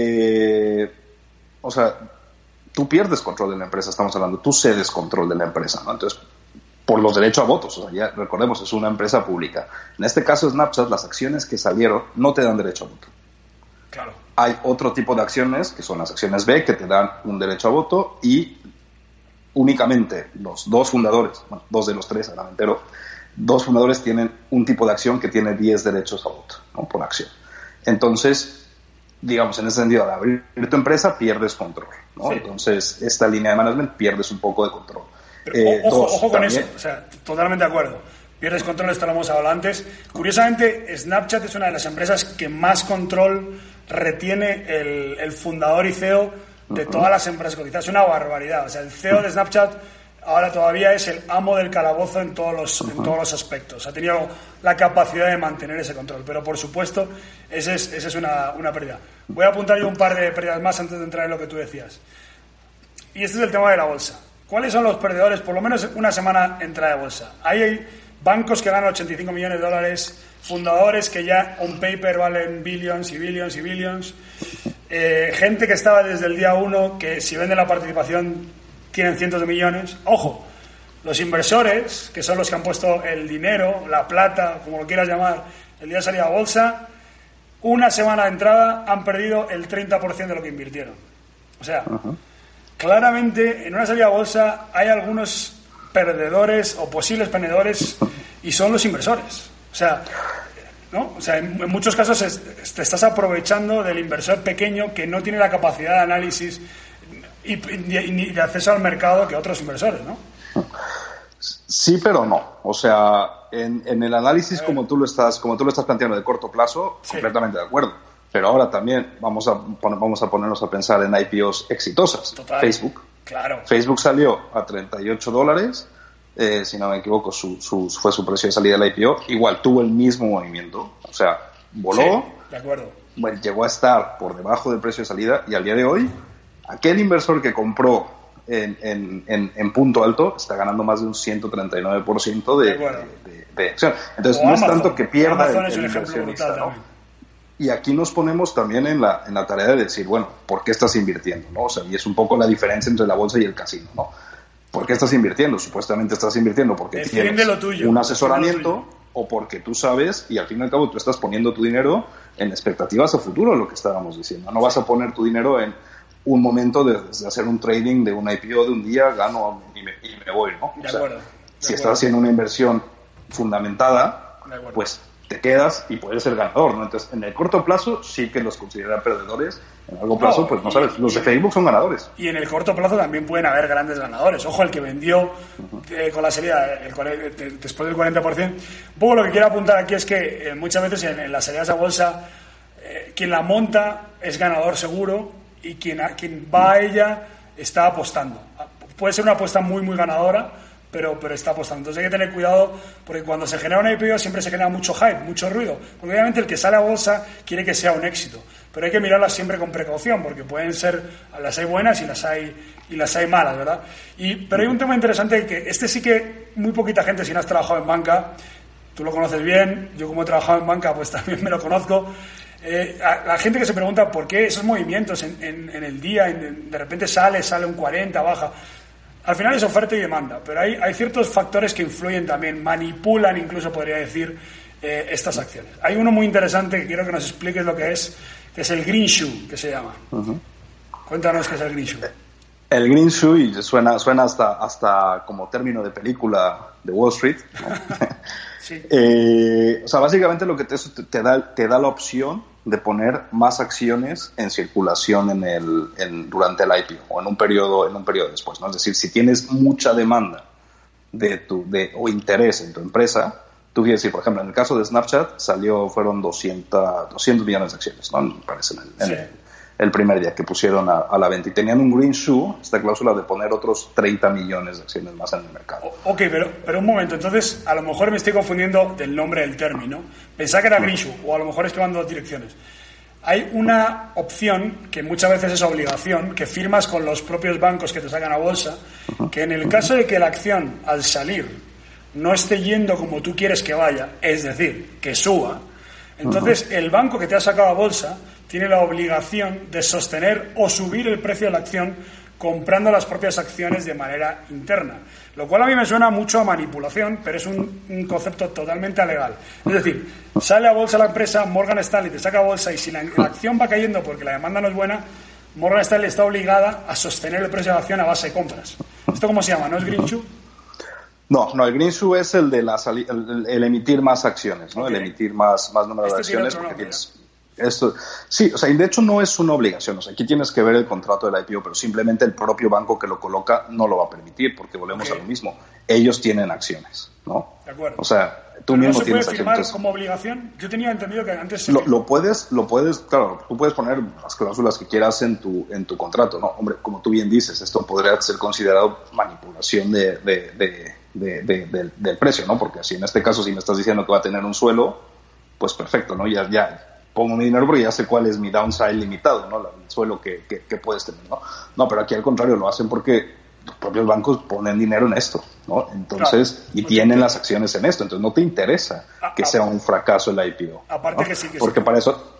Eh, o sea, tú pierdes control de la empresa, estamos hablando, tú cedes control de la empresa, ¿no? Entonces, por los derechos a votos, o sea, ya recordemos, es una empresa pública. En este caso, Snapchat, las acciones que salieron no te dan derecho a voto.
Claro.
Hay otro tipo de acciones, que son las acciones B, que te dan un derecho a voto, y únicamente los dos fundadores, bueno, dos de los tres, ahora me entero, dos fundadores tienen un tipo de acción que tiene diez derechos a voto, ¿no? Por acción. Entonces, digamos, en ese sentido, al abrir tu empresa, pierdes control, ¿no?
Sí.
Entonces, esta línea de management pierdes un poco de control.
Pero, eh, ojo, dos, ojo con también. Eso, o sea, totalmente de acuerdo. Pierdes control, esto lo hemos hablado antes. Curiosamente, Snapchat es una de las empresas que más control retiene el, el fundador y C E O de uh-huh. todas las empresas cotizadas. Es una barbaridad. O sea, el C E O de Snapchat ahora todavía es el amo del calabozo en todos los, uh-huh. en todos los aspectos. Ha tenido la capacidad de mantener ese control. Pero, por supuesto, esa es, ese es una, una pérdida. Voy a apuntar yo un par de pérdidas más antes de entrar en lo que tú decías. Y este es el tema de la bolsa. ¿Cuáles son los perdedores? Por lo menos una semana entrada de bolsa. Ahí hay bancos que ganan ochenta y cinco millones de dólares, fundadores que ya on paper valen billions y billions y billions, eh, gente que estaba desde el día uno que si venden la participación tienen cientos de millones. Ojo, los inversores, que son los que han puesto el dinero, la plata, como lo quieras llamar, el día de salida a bolsa, una semana de entrada han perdido el treinta por ciento de lo que invirtieron. O sea... Uh-huh. Claramente, en una salida a bolsa hay algunos perdedores o posibles perdedores y son los inversores. O sea, ¿no? O sea, en, en muchos casos es, te estás aprovechando del inversor pequeño que no tiene la capacidad de análisis y, y, y de acceso al mercado que otros inversores, ¿no?
Sí, pero no. O sea, en, en el análisis como tú lo estás, como tú lo estás planteando de corto plazo, sí. completamente de acuerdo. Pero ahora también vamos a, vamos a ponernos a pensar en I P Os exitosas.
Total.
Facebook.
Claro.
Facebook salió a treinta y ocho dólares, eh, si no me equivoco, su, su, fue su precio de salida del I P O. Igual tuvo el mismo movimiento, o sea, voló.
Sí, de acuerdo.
Bueno, llegó a estar por debajo del precio de salida y al día de hoy, aquel inversor que compró en, en, en, en punto alto está ganando más de un ciento treinta y nueve por ciento de, de, de, de acción. Entonces,
o
no
Amazon.
es tanto que pierda
Amazon
el,
es un
el
ejemplo
inversionista,
brutal
¿no?
también.
Y aquí nos ponemos también en la, en la tarea de decir, bueno, ¿por qué estás invirtiendo? ¿No? O sea, y es un poco la diferencia entre la bolsa y el casino, ¿no? ¿Por qué estás invirtiendo? Supuestamente estás invirtiendo porque
Defiende
tienes
lo tuyo,
un asesoramiento
tuyo.
O porque tú sabes y al fin y al cabo tú estás poniendo tu dinero en expectativas a futuro, lo que estábamos diciendo. No vas a poner tu dinero en un momento de, de hacer un trading de un I P O de un día, gano y me, y me voy, ¿no?
De
o sea,
acuerdo. De
si
acuerdo.
estás haciendo una inversión fundamentada, pues te quedas y puedes ser ganador, ¿no? Entonces, en el corto plazo sí que los considera perdedores, en el largo plazo,
No,
pues no
y,
sabes, los
y,
de Facebook son ganadores.
Y en el corto plazo también pueden haber grandes ganadores. Ojo, el que vendió uh-huh. eh, con la salida el, el, después del cuarenta por ciento. Un poco lo que quiero apuntar aquí es que eh, muchas veces en, en las salidas a bolsa, eh, quien la monta es ganador seguro y quien, a, quien va a ella está apostando. Puede ser una apuesta muy, muy ganadora, Pero, pero está apostando. Entonces hay que tener cuidado porque cuando se genera un I P O siempre se genera mucho hype, mucho ruido. Porque obviamente el que sale a bolsa quiere que sea un éxito. Pero hay que mirarlas siempre con precaución porque pueden ser, las hay buenas y las hay, y las hay malas, ¿verdad? Y, pero hay un tema interesante que este sí que muy poquita gente, si no has trabajado en banca, tú lo conoces bien, yo como he trabajado en banca pues también me lo conozco. Eh, a, la gente que se pregunta por qué esos movimientos en, en, en el día, en, de repente sale, sale un cuarenta, baja... Al final es oferta y demanda, pero hay, hay ciertos factores que influyen también, manipulan incluso, podría decir, eh, estas acciones. Hay uno muy interesante que quiero que nos expliques lo que es, que es el green shoe, que se llama. Uh-huh. Cuéntanos qué es el green shoe.
El green shoe, y suena, suena hasta, hasta como término de película de Wall Street, ¿no? Sí. eh, o sea, básicamente lo que te, te, da, te da la opción de poner más acciones en circulación en el, en, durante el I P O o en un periodo, en un periodo después, ¿no? Es decir, si tienes mucha demanda de tu, de, o interés en tu empresa, tú quieres decir, por ejemplo, en el caso de Snapchat salió, fueron doscientos, doscientos millones de acciones, ¿no? Me parece en el, en sí. el, el primer día que pusieron a, a la venta y tenían un green shoe, esta cláusula de poner otros treinta millones de acciones más en el mercado.
O, ok, pero, pero un momento, entonces a lo mejor me estoy confundiendo del nombre del término. Pensaba que era green shoe, o a lo mejor es que van dos direcciones. Hay una opción que muchas veces es obligación, que firmas con los propios bancos que te sacan a bolsa, que en el caso de que la acción al salir no esté yendo como tú quieres que vaya, es decir, que suba, entonces el banco que te ha sacado a bolsa tiene la obligación de sostener o subir el precio de la acción comprando las propias acciones de manera interna. Lo cual a mí me suena mucho a manipulación, pero es un, un concepto totalmente legal. Es decir, sale a bolsa la empresa, Morgan Stanley te saca a bolsa y si la, la acción va cayendo porque la demanda no es buena, Morgan Stanley está obligada a sostener el precio de la acción a base de compras. ¿Esto cómo se llama? ¿No es green shoe?
No, no, el green shoe es el de la sali- el, el emitir más acciones, ¿no? Okay. El emitir más, más número este de acciones porque tienes... Esto, sí, o sea, y de hecho no es una obligación, o sea, aquí tienes que ver el contrato del I P O, pero simplemente el propio banco que lo coloca no lo va a permitir, porque volvemos okay. a lo mismo, ellos tienen acciones, ¿no?
De acuerdo.
O sea, tú
¿Pero
mismo
no se
tienes
puede
acciones.
firmar como obligación? Yo tenía entendido que antes se...
Lo, lo puedes, lo puedes, claro, tú puedes poner las cláusulas que quieras en tu, en tu contrato, ¿no? Hombre, como tú bien dices, esto podría ser considerado manipulación de, de, de, de, de, de, del precio, ¿no? Porque si en este caso, si me estás diciendo que va a tener un suelo, pues perfecto, ¿no? Ya, ya pongo mi dinero porque ya sé cuál es mi downside limitado, ¿no? El suelo que, que, que puedes tener, ¿no? No, pero aquí al contrario lo hacen porque los propios bancos ponen dinero en esto, ¿no? Entonces, claro, y tienen las acciones en esto, entonces no te interesa a, que a, sea un fracaso el I P O.
Aparte
¿no?
que sí que
Porque
sí.
para eso...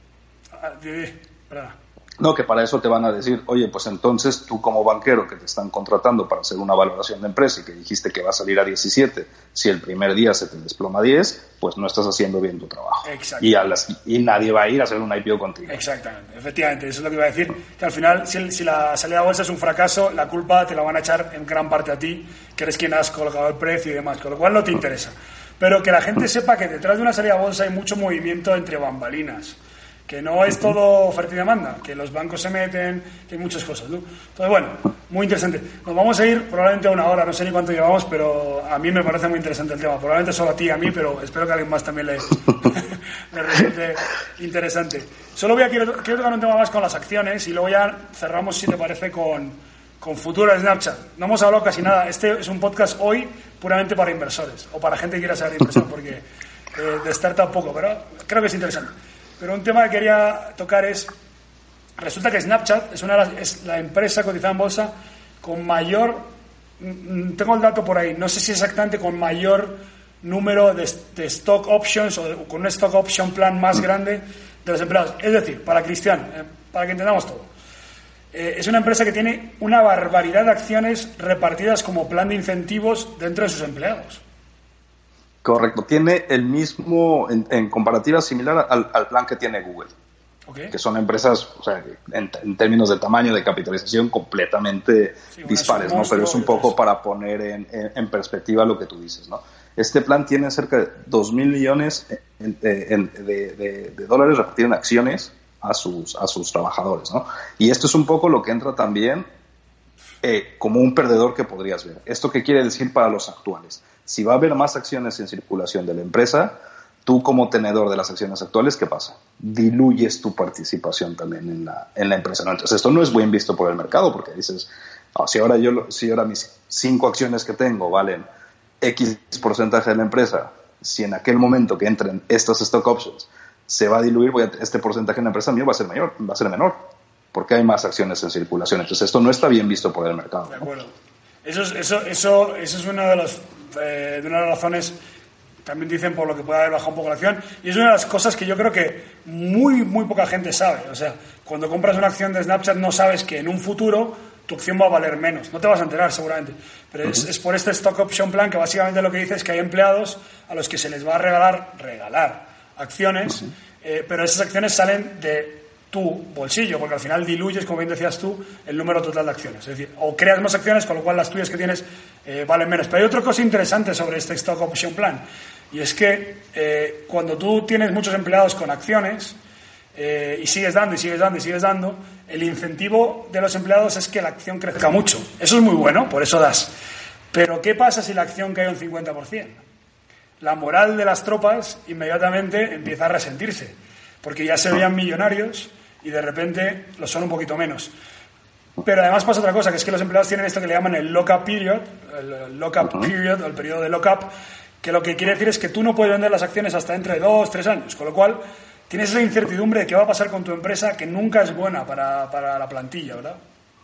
Ah, perdona.
No, que para eso te van a decir, oye, pues entonces tú como banquero que te están contratando para hacer una valoración de empresa y que dijiste que va a salir a diecisiete, si el primer día se te desploma a diez, pues no estás haciendo bien tu trabajo. Y, a las, y nadie va a ir a hacer un I P O contigo.
Exactamente, efectivamente, eso es lo que iba a decir, que al final si, el, si la salida a bolsa es un fracaso, la culpa te la van a echar en gran parte a ti, que eres quien has colocado el precio y demás, con lo cual no te interesa. Pero que la gente sepa que detrás de una salida a bolsa hay mucho movimiento entre bambalinas, que no es todo oferta y demanda, que los bancos se meten, que hay muchas cosas, ¿no? Entonces, bueno, muy interesante. Nos vamos a ir probablemente a una hora, no sé ni cuánto llevamos, pero a mí me parece muy interesante el tema. Probablemente solo a ti y a mí, pero espero que a alguien más también le, les resulte interesante. Solo voy a quiero, quiero tocar un tema más con las acciones y luego ya cerramos, si te parece, con, con futuro de Snapchat. No hemos hablado casi nada. Este es un podcast hoy puramente para inversores o para gente que quiera ser inversor, porque eh, de startup poco, pero creo que es interesante. Pero un tema que quería tocar es, resulta que Snapchat es, una de las, es la empresa cotizada en bolsa con mayor, tengo el dato por ahí, no sé si exactamente con mayor número de, de stock options o de, con un stock option plan más grande de los empleados. Es decir, para Cristian, eh, para que entendamos todo, eh, es una empresa que tiene una barbaridad de acciones repartidas como plan de incentivos dentro de sus empleados.
Correcto, tiene el mismo, en, en comparativa similar al, al plan que tiene Google. Okay. Que son empresas, o sea, en, en términos de tamaño, de capitalización, completamente sí, dispares, ¿no? Pero es un poco para poner en, en, en perspectiva lo que tú dices, ¿no? Este plan tiene cerca de dos mil millones en, en, de, de, de dólares repartidos en acciones a sus, a sus trabajadores, ¿no? Y esto es un poco lo que entra también eh, como un perdedor que podrías ver. ¿Esto qué quiere decir para los actuales? Si va a haber más acciones en circulación de la empresa, tú como tenedor de las acciones actuales, ¿qué pasa? Diluyes tu participación también en la, en la empresa, ¿no? Entonces esto no es bien visto por el mercado, porque dices, oh, si ahora yo si ahora mis cinco acciones que tengo valen X porcentaje de la empresa, si en aquel momento que entren estas stock options se va a diluir, voy a, este porcentaje en la empresa mío va a ser mayor, va a ser menor, porque hay más acciones en circulación. Entonces esto no está bien visto por el mercado, ¿no?
De acuerdo. Eso es, eso, eso, eso es una de, los, eh, de una de las razones, también dicen, por lo que puede haber bajado un poco la acción, y es una de las cosas que yo creo que muy, muy poca gente sabe. O sea, cuando compras una acción de Snapchat no sabes que en un futuro tu acción va a valer menos. No te vas a enterar seguramente, pero es, es por este stock option plan que básicamente lo que dice es que hay empleados a los que se les va a regalar, regalar acciones, eh, pero esas acciones salen de tu bolsillo, porque al final diluyes, como bien decías tú, el número total de acciones. Es decir, o creas más acciones, con lo cual las tuyas que tienes eh, valen menos. Pero hay otra cosa interesante sobre este stock option plan, y es que eh, cuando tú tienes muchos empleados con acciones eh, y sigues dando y sigues dando y sigues dando, el incentivo de los empleados es que la acción crezca mucho. Eso es muy bueno, por eso das. Pero ¿qué pasa si la acción cae un cincuenta por ciento? La moral de las tropas inmediatamente empieza a resentirse, porque ya se veían millonarios y de repente lo son un poquito menos. Pero además pasa otra cosa, que es que los empleados tienen esto que le llaman el lock-up period, el lock-up period, o el periodo de lock-up, que lo que quiere decir es que tú no puedes vender las acciones hasta dentro de dos, tres años, con lo cual tienes esa incertidumbre de qué va a pasar con tu empresa, que nunca es buena para, para la plantilla, ¿verdad?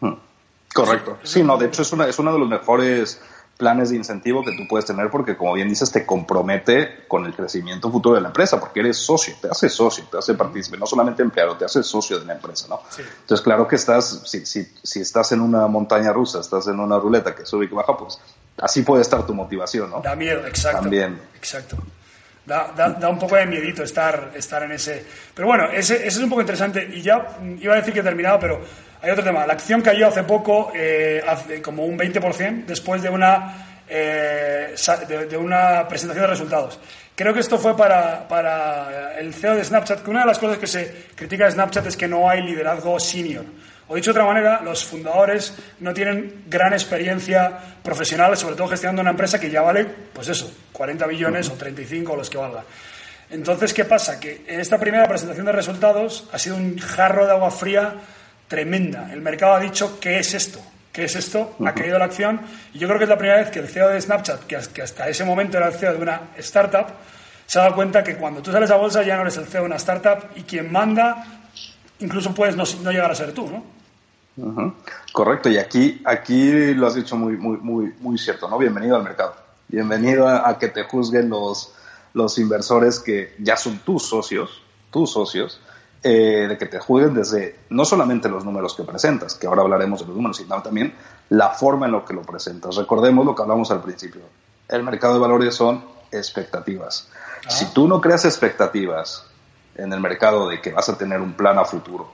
Correcto. Sí, no, de hecho es, una, es uno de los mejores planes de incentivo que tú puedes tener, porque como bien dices, te compromete con el crecimiento futuro de la empresa, porque eres socio, te hace socio, te hace partícipe, no solamente empleado, te hace socio de la empresa, ¿no? Sí. Entonces, claro que estás, si, si, si estás en una montaña rusa, estás en una ruleta que sube y que baja, pues así puede estar tu motivación, ¿no?
Da miedo, exacto.
También.
Exacto. Da, da, da un poco de miedito estar, estar en ese... Pero bueno, ese, ese es un poco interesante, y ya iba a decir que he terminado, pero hay otro tema. La acción cayó hace poco, eh, hace como un veinte por ciento, después de una, eh, de, de una presentación de resultados. Creo que esto fue para, para el C E O de Snapchat, que una de las cosas que se critica de Snapchat es que no hay liderazgo senior. O dicho de otra manera, los fundadores no tienen gran experiencia profesional, sobre todo gestionando una empresa que ya vale, pues eso, cuarenta billones o treinta y cinco o los que valga. Entonces, ¿qué pasa? Que en esta primera presentación de resultados ha sido un jarro de agua fría tremenda. El mercado ha dicho, ¿qué es esto? ¿Qué es esto? Ha caído la acción. Y yo creo que es la primera vez que el C E O de Snapchat, que hasta ese momento era el C E O de una startup, se ha dado cuenta que cuando tú sales a bolsa ya no eres el C E O de una startup, y quien manda incluso puedes no, no llegar a ser tú, ¿no?
Uh-huh. Correcto, y aquí, aquí lo has dicho muy, muy, muy, muy cierto, ¿no? Bienvenido al mercado. Bienvenido a, a que te juzguen los, los inversores que ya son tus socios, tus socios, eh, de que te juzguen desde no solamente los números que presentas, que ahora hablaremos de los números, sino también la forma en la que lo presentas. Recordemos lo que hablamos al principio. El mercado de valores son expectativas. Ah. Si tú no creas expectativas en el mercado de que vas a tener un plan a futuro,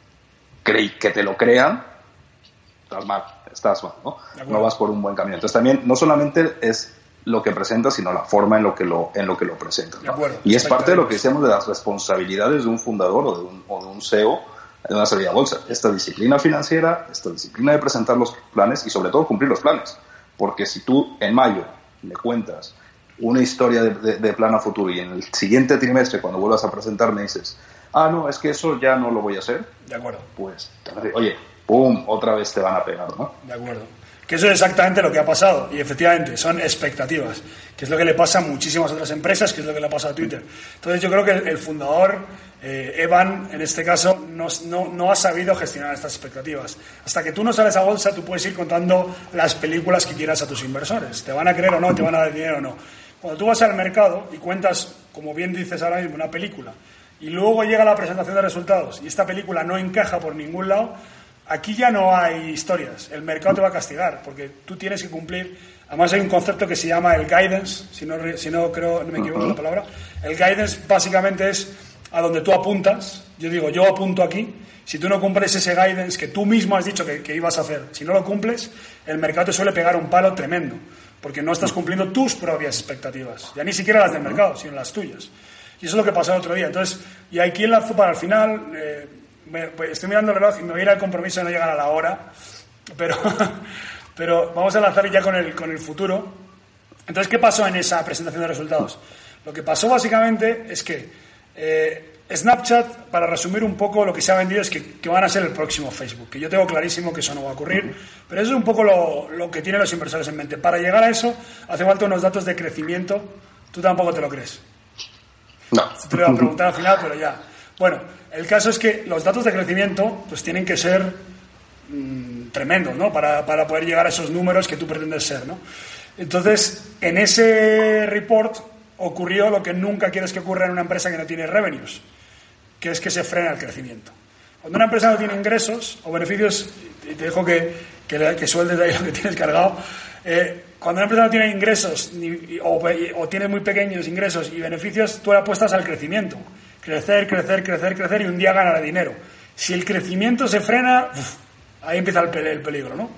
que te lo crean, estás mal, estás mal, ¿no? No vas por un buen camino. Entonces también no solamente es lo que presentas, sino la forma en lo que lo, en lo que lo presentas, ¿no? Y es parte de lo que decíamos de las responsabilidades de un fundador o de un, o de un C E O de una salida a bolsa. Esta disciplina financiera, esta disciplina de presentar los planes y sobre todo cumplir los planes. Porque si tú en mayo le cuentas una historia de, de, de plan a futuro y en el siguiente trimestre, cuando vuelvas a presentar, me dices, ah, no, es que eso ya no lo voy a hacer.
De acuerdo.
Pues, oye, pum, otra vez te van a pegar, ¿no?
De acuerdo. Que eso es exactamente lo que ha pasado. Y efectivamente, son expectativas. Que es lo que le pasa a muchísimas otras empresas, que es lo que le pasa a Twitter. Entonces yo creo que el, el fundador, eh, Evan, en este caso, no, no, no ha sabido gestionar estas expectativas. Hasta que tú no sales a bolsa, tú puedes ir contando las películas que quieras a tus inversores. Te van a creer o no, te van a dar dinero o no. Cuando tú vas al mercado y cuentas, como bien dices ahora mismo, una película, y luego llega la presentación de resultados, y esta película no encaja por ningún lado, aquí ya no hay historias. El mercado te va a castigar, porque tú tienes que cumplir. Además hay un concepto que se llama el guidance, si no, si no creo, no me equivoco en la palabra. El guidance básicamente es a donde tú apuntas. Yo digo, yo apunto aquí. Si tú no cumples ese guidance que tú mismo has dicho que, que ibas a hacer, si no lo cumples, el mercado te suele pegar un palo tremendo, porque no estás cumpliendo tus propias expectativas. Ya ni siquiera las del mercado, sino las tuyas. Y eso es lo que pasó el otro día. Entonces, y aquí en la para al final... Eh, Me, estoy mirando el reloj y me voy a ir al compromiso de no llegar a la hora, pero, pero vamos a lanzar ya con el, con el futuro. Entonces, ¿qué pasó en esa presentación de resultados? Lo que pasó básicamente es que eh, Snapchat, para resumir un poco lo que se ha vendido, es que, que van a ser el próximo Facebook, que yo tengo clarísimo que eso no va a ocurrir, pero eso es un poco lo, lo que tienen los inversores en mente. Para llegar a eso hace falta unos datos de crecimiento. Tú tampoco te lo crees.
No.
Te lo voy a preguntar al final, pero ya. Bueno, el caso es que los datos de crecimiento pues tienen que ser mmm, tremendos, ¿no? Para, para poder llegar a esos números que tú pretendes ser, ¿no? Entonces, en ese report ocurrió lo que nunca quieres que ocurra en una empresa que no tiene revenues, que es que se frena el crecimiento. Cuando una empresa no tiene ingresos o beneficios, y te dejo que, que, que sueldes de ahí lo que tienes cargado, eh, cuando una empresa no tiene ingresos ni, o, o tiene muy pequeños ingresos y beneficios, tú le apuestas al crecimiento. Crecer, crecer, crecer, crecer y un día ganar dinero. Si el crecimiento se frena, uf, ahí empieza el, el peligro, ¿no?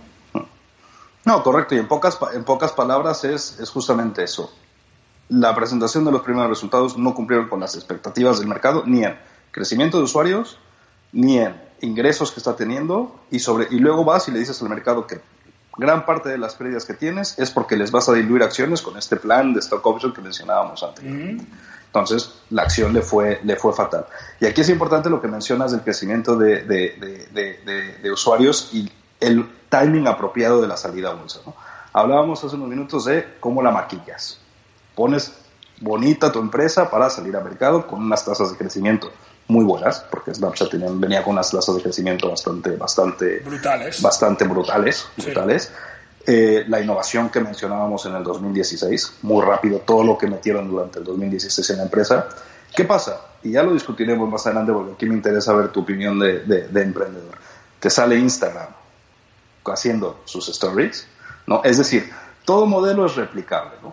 No, correcto. Y en pocas, en pocas palabras es, es justamente eso. La presentación de los primeros resultados no cumplieron con las expectativas del mercado, ni en crecimiento de usuarios, ni en ingresos que está teniendo, y, sobre, y luego vas y le dices al mercado que gran parte de las pérdidas que tienes es porque les vas a diluir acciones con este plan de stock option que mencionábamos antes. Mm-hmm. Entonces, la acción le fue, le fue fatal. Y aquí es importante lo que mencionas del crecimiento de, de, de, de, de, de usuarios y el timing apropiado de la salida a bolsa, ¿no? Hablábamos hace unos minutos de cómo la maquillas. Pones bonita tu empresa para salir al mercado con unas tasas de crecimiento muy buenas, porque Snapchat tenía, venía con unas tasas de crecimiento bastante, bastante
brutales.
Bastante brutales, brutales. Sí. Eh, la innovación que mencionábamos en el dos mil dieciséis, muy rápido, todo lo que metieron durante el dos mil dieciséis en la empresa. ¿Qué pasa? Y ya lo discutiremos más adelante porque aquí me interesa ver tu opinión de, de, de emprendedor. Te sale Instagram haciendo sus stories, ¿no? Es decir, todo modelo es replicable, ¿no?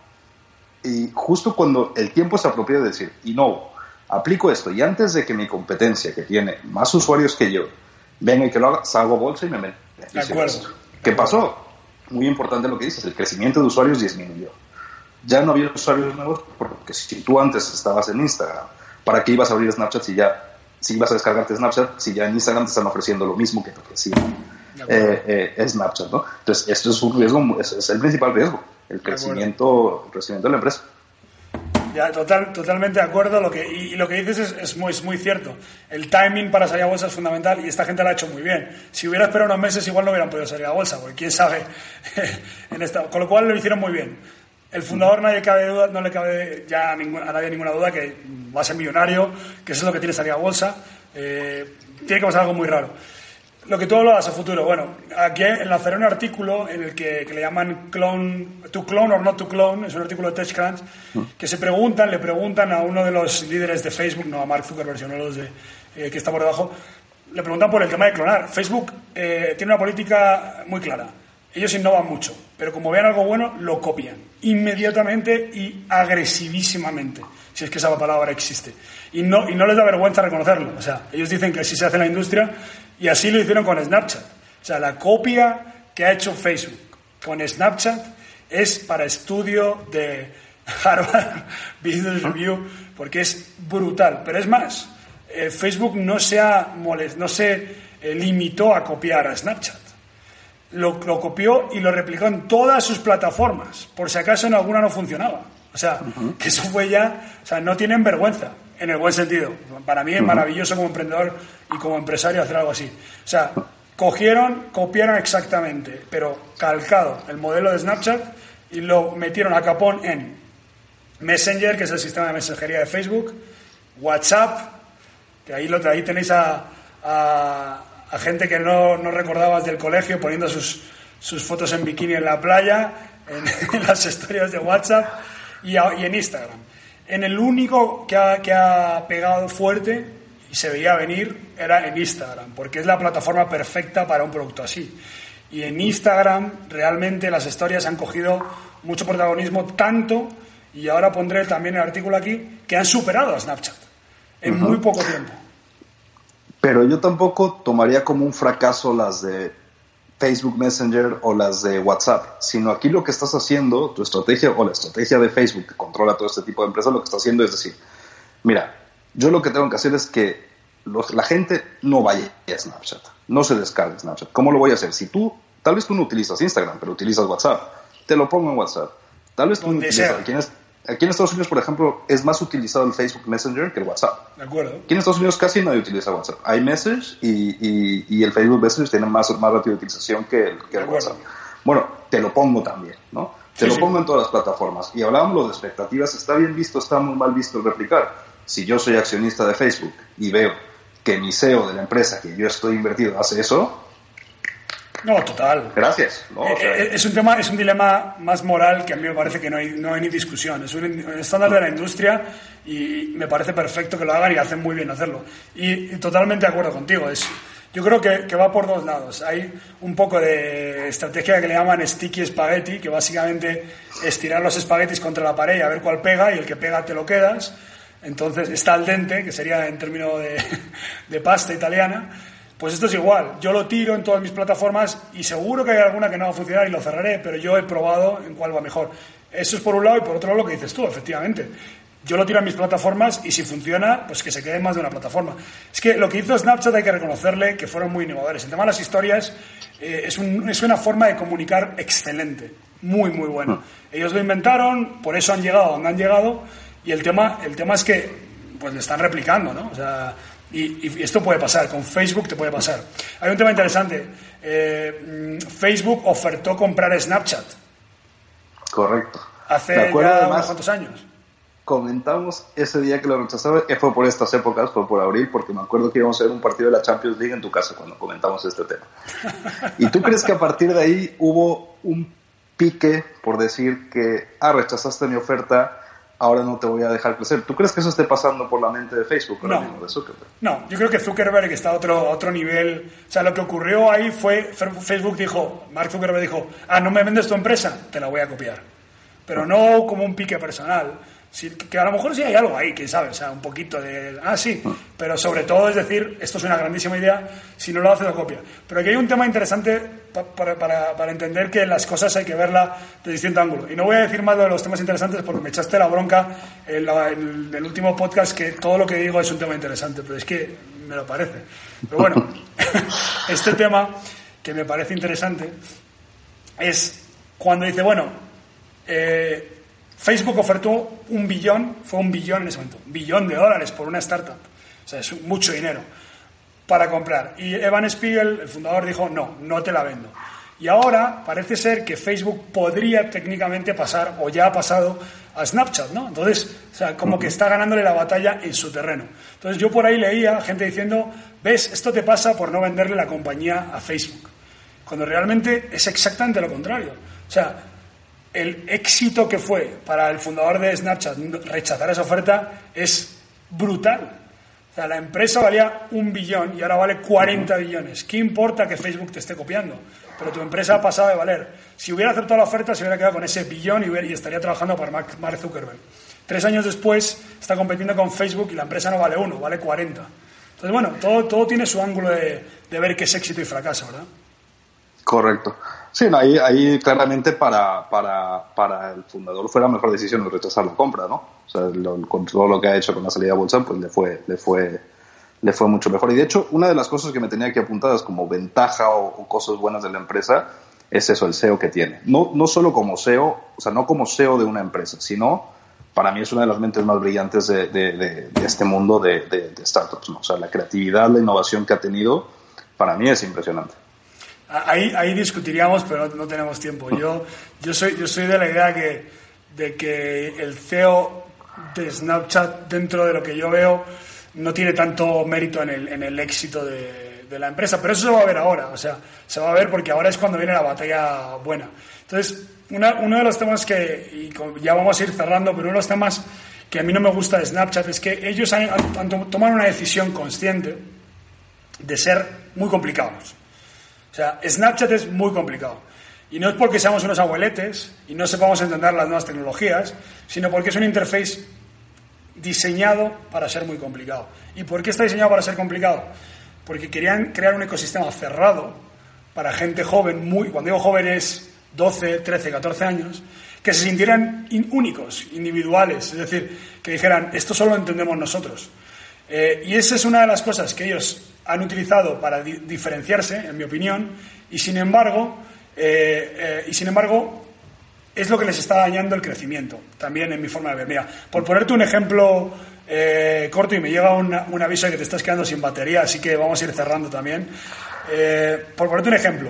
Y justo cuando el tiempo es apropiado de decir, y no, aplico esto, y antes de que mi competencia, que tiene más usuarios que yo, venga y que lo haga, salgo bolsa y me beneficio.
De acuerdo.
¿Qué pasó? Muy importante lo que dices, el crecimiento de usuarios disminuyó. Ya no había usuarios nuevos, porque si tú antes estabas en Instagram, ¿para qué ibas a abrir Snapchat si ya, si ibas a descargarte Snapchat, si ya en Instagram te están ofreciendo lo mismo que te ofrecía eh, eh, Snapchat, ¿no? Entonces, esto es un riesgo, es, es el principal riesgo, el crecimiento, el crecimiento de la empresa.
Ya, total, totalmente de acuerdo. Lo que, y, y lo que dices es, es, muy, es muy cierto. El timing para salir a bolsa es fundamental y esta gente lo ha hecho muy bien. Si hubiera esperado unos meses, igual no hubieran podido salir a bolsa, porque quién sabe. en esta, con lo cual lo hicieron muy bien. El fundador, nadie cabe duda, no le cabe ya a, ningún, a nadie ninguna duda que va a ser millonario, que eso es lo que tiene salir a bolsa. Eh, tiene que pasar algo muy raro. Lo que tú hablabas a futuro, bueno, aquí enlazaré un artículo en el que, que le llaman clone, to clone or not to clone, es un artículo de TechCrunch, que se preguntan, le preguntan a uno de los líderes de Facebook, no a Mark Zuckerberg, sino a los de, eh, que está por debajo, le preguntan por el tema de clonar. Facebook eh, tiene una política muy clara, ellos innovan mucho, pero como vean algo bueno, lo copian, inmediatamente y agresivísimamente, si es que esa palabra existe, y no, y no les da vergüenza reconocerlo, o sea, ellos dicen que así se hace en la industria. Y así lo hicieron con Snapchat. O sea, la copia que ha hecho Facebook con Snapchat es para estudio de Harvard Business Review, porque es brutal. Pero es más, eh, Facebook no se, ha molest, no se eh, limitó a copiar a Snapchat. Lo, lo copió y lo replicó en todas sus plataformas, por si acaso en alguna no funcionaba. O sea,
uh-huh.
que eso fue ya... O sea, no tienen vergüenza, en el buen sentido. Para mí es uh-huh. maravilloso como emprendedor y como empresario hacer algo así. O sea, cogieron, copiaron exactamente, pero calcado el modelo de Snapchat y lo metieron a capón en Messenger, que es el sistema de mensajería de Facebook, WhatsApp, que ahí, lo, ahí tenéis a, a, a gente que no, no recordabas del colegio poniendo sus, sus fotos en bikini en la playa, en, en las historias de WhatsApp y, a, y en Instagram. En el único que ha, que ha pegado fuerte y se veía venir era en Instagram, porque es la plataforma perfecta para un producto así. Y en Instagram realmente las historias han cogido mucho protagonismo, tanto, y ahora pondré también el artículo aquí, que han superado a Snapchat en uh-huh. muy poco tiempo.
Pero yo tampoco tomaría como un fracaso las de Facebook Messenger o las de WhatsApp, sino aquí lo que estás haciendo, tu estrategia o la estrategia de Facebook que controla todo este tipo de empresas, lo que está haciendo es decir, mira, yo lo que tengo que hacer es que los, la gente no vaya a Snapchat, no se descargue Snapchat. ¿Cómo lo voy a hacer? Si tú, tal vez tú no utilizas Instagram, pero utilizas WhatsApp, te lo pongo en WhatsApp. Tal vez tú no utilizas, aquí en, aquí en Estados Unidos, por ejemplo, es más utilizado el Facebook Messenger que el WhatsApp.
De acuerdo.
Aquí en Estados Unidos casi nadie utiliza WhatsApp. Hay Message y, y, y el Facebook Messenger tiene más, más rápida utilización que el, que el WhatsApp. Bueno, te lo pongo también, ¿no? Te sí, lo sí. pongo en todas las plataformas. Y hablábamos de expectativas, está bien visto, está muy mal visto el replicar. Si yo soy accionista de Facebook y veo que mi C E O de la empresa que yo estoy invertido hace eso...
No, total.
Gracias. ¿no? O sea,
es un tema, es un dilema más moral que a mí me parece que no hay, no hay ni discusión. Es un estándar de la industria y me parece perfecto que lo hagan y hacen muy bien hacerlo. Y, y totalmente de acuerdo contigo. Es, yo creo que, que va por dos lados. Hay un poco de estrategia que le llaman sticky spaghetti, que básicamente es tirar los espaguetis contra la pared y a ver cuál pega, y el que pega te lo quedas. Entonces está al dente, que sería en términos de, de pasta italiana. Pues esto es igual, yo lo tiro en todas mis plataformas y seguro que hay alguna que no va a funcionar y lo cerraré, pero yo he probado en cuál va mejor. Eso es por un lado, y por otro lado lo que dices tú, efectivamente. Yo lo tiro en mis plataformas y si funciona, pues que se quede en más de una plataforma. Es que lo que hizo Snapchat hay que reconocerle que fueron muy innovadores. El tema de las historias eh, es, un, es una forma de comunicar excelente, muy, muy buena. Ellos lo inventaron, por eso han llegado a donde han llegado, y el tema, el tema es que pues le están replicando, ¿no? O sea... Y, y esto puede pasar, con Facebook te puede pasar. Hay un tema interesante. Eh, Facebook ofertó comprar Snapchat.
Correcto.
Hace ya unos cuantos años.
Comentamos ese día que lo rechazaba, que fue por estas épocas, fue por abril, porque me acuerdo que íbamos a ver un partido de la Champions League en tu casa cuando comentamos este tema. ¿Y tú crees que a partir de ahí hubo un pique por decir que, ah, rechazaste mi oferta, ahora no te voy a dejar crecer? ¿Tú crees que eso esté pasando por la mente de Facebook ahora
no,
mismo, de Zuckerberg? No,
yo creo que Zuckerberg está a otro, otro nivel. O sea, lo que ocurrió ahí fue, Facebook dijo, Mark Zuckerberg dijo, ah, ¿no me vendes tu empresa? Te la voy a copiar. Pero no como un pique personal. Sí, que a lo mejor sí hay algo ahí, quién sabe, o sea, un poquito de... Ah, sí, pero sobre todo es decir, esto es una grandísima idea, si no lo hace, lo copia. Pero aquí hay un tema interesante pa, para, para, para entender que las cosas hay que verla de distinto ángulo. Y no voy a decir más de los temas interesantes porque me echaste la bronca en, la, en el último podcast que todo lo que digo es un tema interesante, pero es que me lo parece. Pero bueno, este tema que me parece interesante es cuando dice, bueno... Eh, Facebook ofertó un billón, fue un billón en ese momento, un billón de dólares por una startup. O sea, es mucho dinero para comprar. Y Evan Spiegel, el fundador, dijo, no, no te la vendo. Y ahora parece ser que Facebook podría técnicamente pasar, o ya ha pasado, a Snapchat, ¿no? Entonces, o sea, como que está ganándole la batalla en su terreno. Entonces yo por ahí leía gente diciendo, ves, esto te pasa por no venderle la compañía a Facebook. Cuando realmente es exactamente lo contrario. O sea, el éxito que fue para el fundador de Snapchat rechazar esa oferta es brutal. O sea, la empresa valía un billón y ahora vale cuarenta billones. ¿Qué importa que Facebook te esté copiando? Pero tu empresa ha pasado de valer. Si hubiera aceptado la oferta, se hubiera quedado con ese billón y, hubiera, y estaría trabajando para Mark, Mark Zuckerberg. Tres años después está compitiendo con Facebook y la empresa no vale uno, vale cuarenta. Entonces, bueno, todo, todo tiene su ángulo de, de ver qué es éxito y fracaso, ¿verdad?
Correcto. Sí, no, ahí, ahí claramente para, para, para el fundador fue la mejor decisión de rechazar la compra, ¿no? O sea, lo, con todo lo que ha hecho con la salida de bolsa, pues le fue, le fue, le fue mucho mejor. Y de hecho, una de las cosas que me tenía aquí apuntadas como ventaja o, o cosas buenas de la empresa es eso, el C E O que tiene. No, no solo como C E O, o sea, no como C E O de una empresa, sino para mí es una de las mentes más brillantes de, de, de, de este mundo de, de, de startups, ¿no? O sea, la creatividad, la innovación que ha tenido, para mí es impresionante.
Ahí, ahí discutiríamos, pero no, no tenemos tiempo. Yo, yo, soy, yo soy de la idea que, de que el C E O de Snapchat, dentro de lo que yo veo, no tiene tanto mérito en el, en el éxito de, de la empresa, pero eso se va a ver ahora, o sea, se va a ver porque ahora es cuando viene la batalla buena. Entonces, una, uno de los temas que, y ya vamos a ir cerrando, pero uno de los temas que a mí no me gusta de Snapchat es que ellos han, han, han toman una decisión consciente de ser muy complicados. O sea, Snapchat es muy complicado. Y no es porque seamos unos abueletes y no sepamos entender las nuevas tecnologías, sino porque es un interface diseñado para ser muy complicado. ¿Y por qué está diseñado para ser complicado? Porque querían crear un ecosistema cerrado para gente joven, muy, cuando digo jóvenes, doce, trece, catorce años, que se sintieran in, únicos, individuales, es decir, que dijeran, esto solo lo entendemos nosotros. Eh, y esa es una de las cosas que ellos han utilizado para di- diferenciarse, en mi opinión, y sin embargo, eh, eh, y sin embargo, es lo que les está dañando el crecimiento, también en mi forma de ver. Mira, por ponerte un ejemplo eh, corto, y me llega una, un aviso de que te estás quedando sin batería, así que vamos a ir cerrando también. Eh, por ponerte un ejemplo,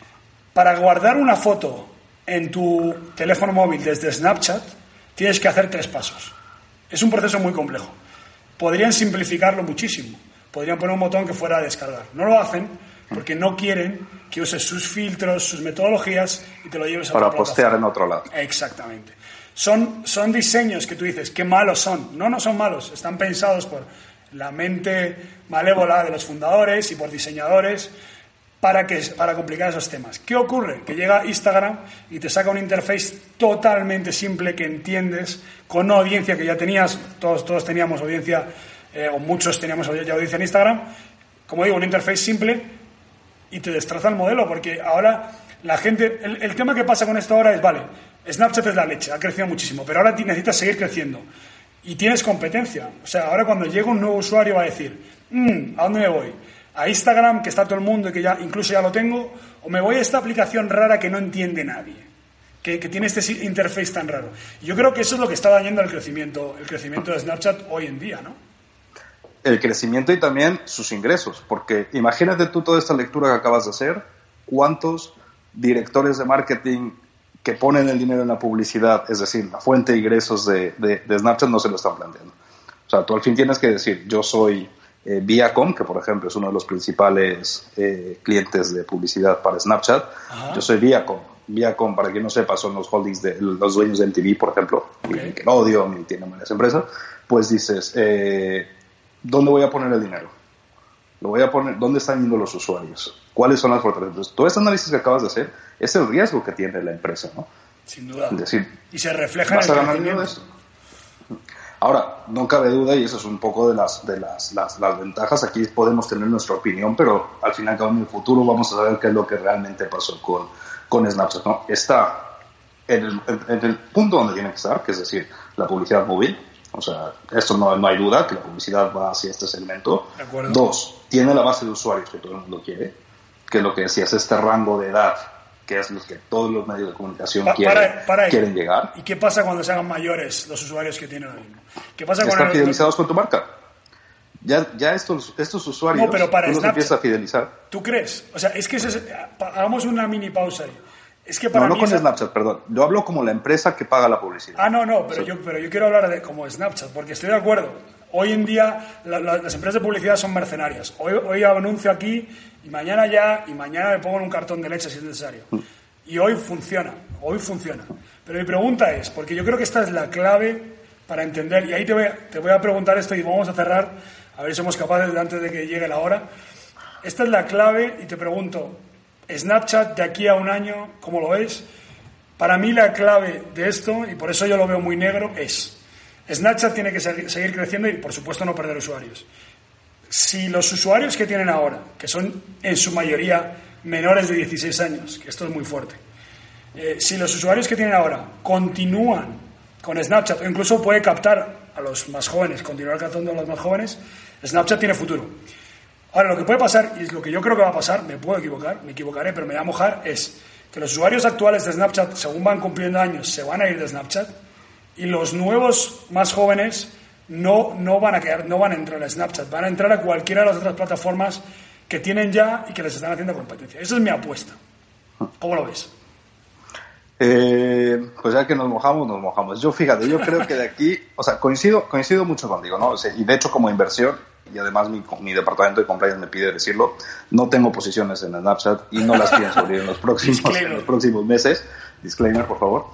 para guardar una foto en tu teléfono móvil desde Snapchat, tienes que hacer tres pasos. Es un proceso muy complejo. Podrían simplificarlo muchísimo. Podrían poner un botón que fuera a descargar. No lo hacen porque no quieren que uses sus filtros, sus metodologías y te lo lleves a
para
otra
postear
plataforma.
en otro lado.
Exactamente. Son, son diseños que tú dices, qué malos son. No, no son malos. Están pensados por la mente malévola de los fundadores y por diseñadores para, que, para complicar esos temas. ¿Qué ocurre? Que llega Instagram y te saca un interface totalmente simple que entiendes, con una audiencia que ya tenías, todos, todos teníamos audiencia, eh, o muchos teníamos ya audiencia en Instagram, como digo, un interface simple, y te destroza el modelo, porque ahora la gente, el, el tema que pasa con esto ahora es, vale, Snapchat es la leche, ha crecido muchísimo, pero ahora necesitas seguir creciendo, y tienes competencia. O sea, ahora cuando llega un nuevo usuario va a decir, mmm, ¿a dónde me voy? ¿A Instagram, que está todo el mundo y que ya incluso ya lo tengo? ¿O me voy a esta aplicación rara que no entiende nadie? Que, que tiene este interface tan raro. Y yo creo que eso es lo que está dañando el crecimiento, el crecimiento de Snapchat hoy en día, ¿no?
El crecimiento y también sus ingresos, porque imagínate tú toda esta lectura que acabas de hacer, cuántos directores de marketing que ponen el dinero en la publicidad, es decir, la fuente de ingresos de, de, de Snapchat, no se lo están planteando. O sea, tú al fin tienes que decir, yo soy eh, Viacom, que por ejemplo es uno de los principales eh, clientes de publicidad para Snapchat. Ajá. Yo soy Viacom. Viacom, para quien no sepa, son los holdings de los dueños de M T V, por ejemplo, okay. Nickelodeon, y tienen varias empresas. Pues dices, eh, ¿dónde voy a poner el dinero? Lo voy a poner, ¿dónde están yendo los usuarios? ¿Cuáles son las fortalezas? Entonces, todo este análisis que acabas de hacer es el riesgo que tiene la empresa, ¿no?
Sin duda.
Es decir,
y se refleja
¿vas
en el
a ganar dinero de esto? Ahora, no cabe duda, y eso es un poco de las de las, las, las ventajas, aquí podemos tener nuestra opinión, pero al final, en el futuro vamos a saber qué es lo que realmente pasó con, con Snapchat, ¿no? Está en el, en el punto donde tiene que estar, que es decir, la publicidad móvil. O sea, esto no, no hay duda que la publicidad va hacia este segmento.
De acuerdo.
Dos, tiene la base de usuarios que todo el mundo quiere, que es lo que decías, este rango de edad, que es lo que todos los medios de comunicación pa, quieren, para, para quieren llegar.
¿Y qué pasa cuando se hagan mayores los usuarios que tienen ahora mismo? ¿Qué pasa
Están
cuando
fidelizados con tu marca. Ya, ya estos, estos usuarios,
no, pero para
tú los
Snapchat,
empiezas a fidelizar.
¿Tú crees? O sea, es que eso es, hagamos una mini pausa ahí. Es que para
no, no
mí
con
esa...
Snapchat, perdón. Yo hablo como la empresa que paga la publicidad.
Ah, no, no, pero,
sí.
yo, pero yo quiero hablar de como Snapchat, porque estoy de acuerdo. Hoy en día la, la, las empresas de publicidad son mercenarias. Hoy, hoy anuncio aquí y mañana ya, y mañana me pongo en un cartón de leche si es necesario. Mm. Y hoy funciona, hoy funciona. Pero mi pregunta es, porque yo creo que esta es la clave para entender, y ahí te voy a, te voy a preguntar esto y vamos a cerrar, a ver si somos capaces de, antes de que llegue la hora. Esta es la clave y te pregunto, Snapchat de aquí a un año, ¿cómo lo ves? Para mí la clave de esto, y por eso yo lo veo muy negro, es Snapchat tiene que seguir creciendo y por supuesto no perder usuarios. Si los usuarios que tienen ahora, que son en su mayoría menores de dieciséis años, que esto es muy fuerte, eh, si los usuarios que tienen ahora continúan con Snapchat, o incluso puede captar a los más jóvenes, continuar captando a los más jóvenes, Snapchat tiene futuro. Ahora, lo que puede pasar, y es lo que yo creo que va a pasar, me puedo equivocar, me equivocaré, pero me voy a mojar, es que los usuarios actuales de Snapchat, según van cumpliendo años, se van a ir de Snapchat Y los nuevos más jóvenes no, no van a quedar, no van a entrar a Snapchat, van a entrar a cualquiera de las otras plataformas que tienen ya y que les están haciendo competencia. Esa es mi apuesta. ¿Cómo lo ves?
Eh, pues ya que nos mojamos, nos mojamos. Yo, fíjate, yo creo que de aquí, o sea, coincido, coincido mucho contigo, ¿no? O sea, y de hecho, como inversión, y además mi, mi departamento de compliance me pide decirlo, no tengo posiciones en Snapchat y no las pienso abrir en los próximos, en los próximos meses. Disclaimer, por favor.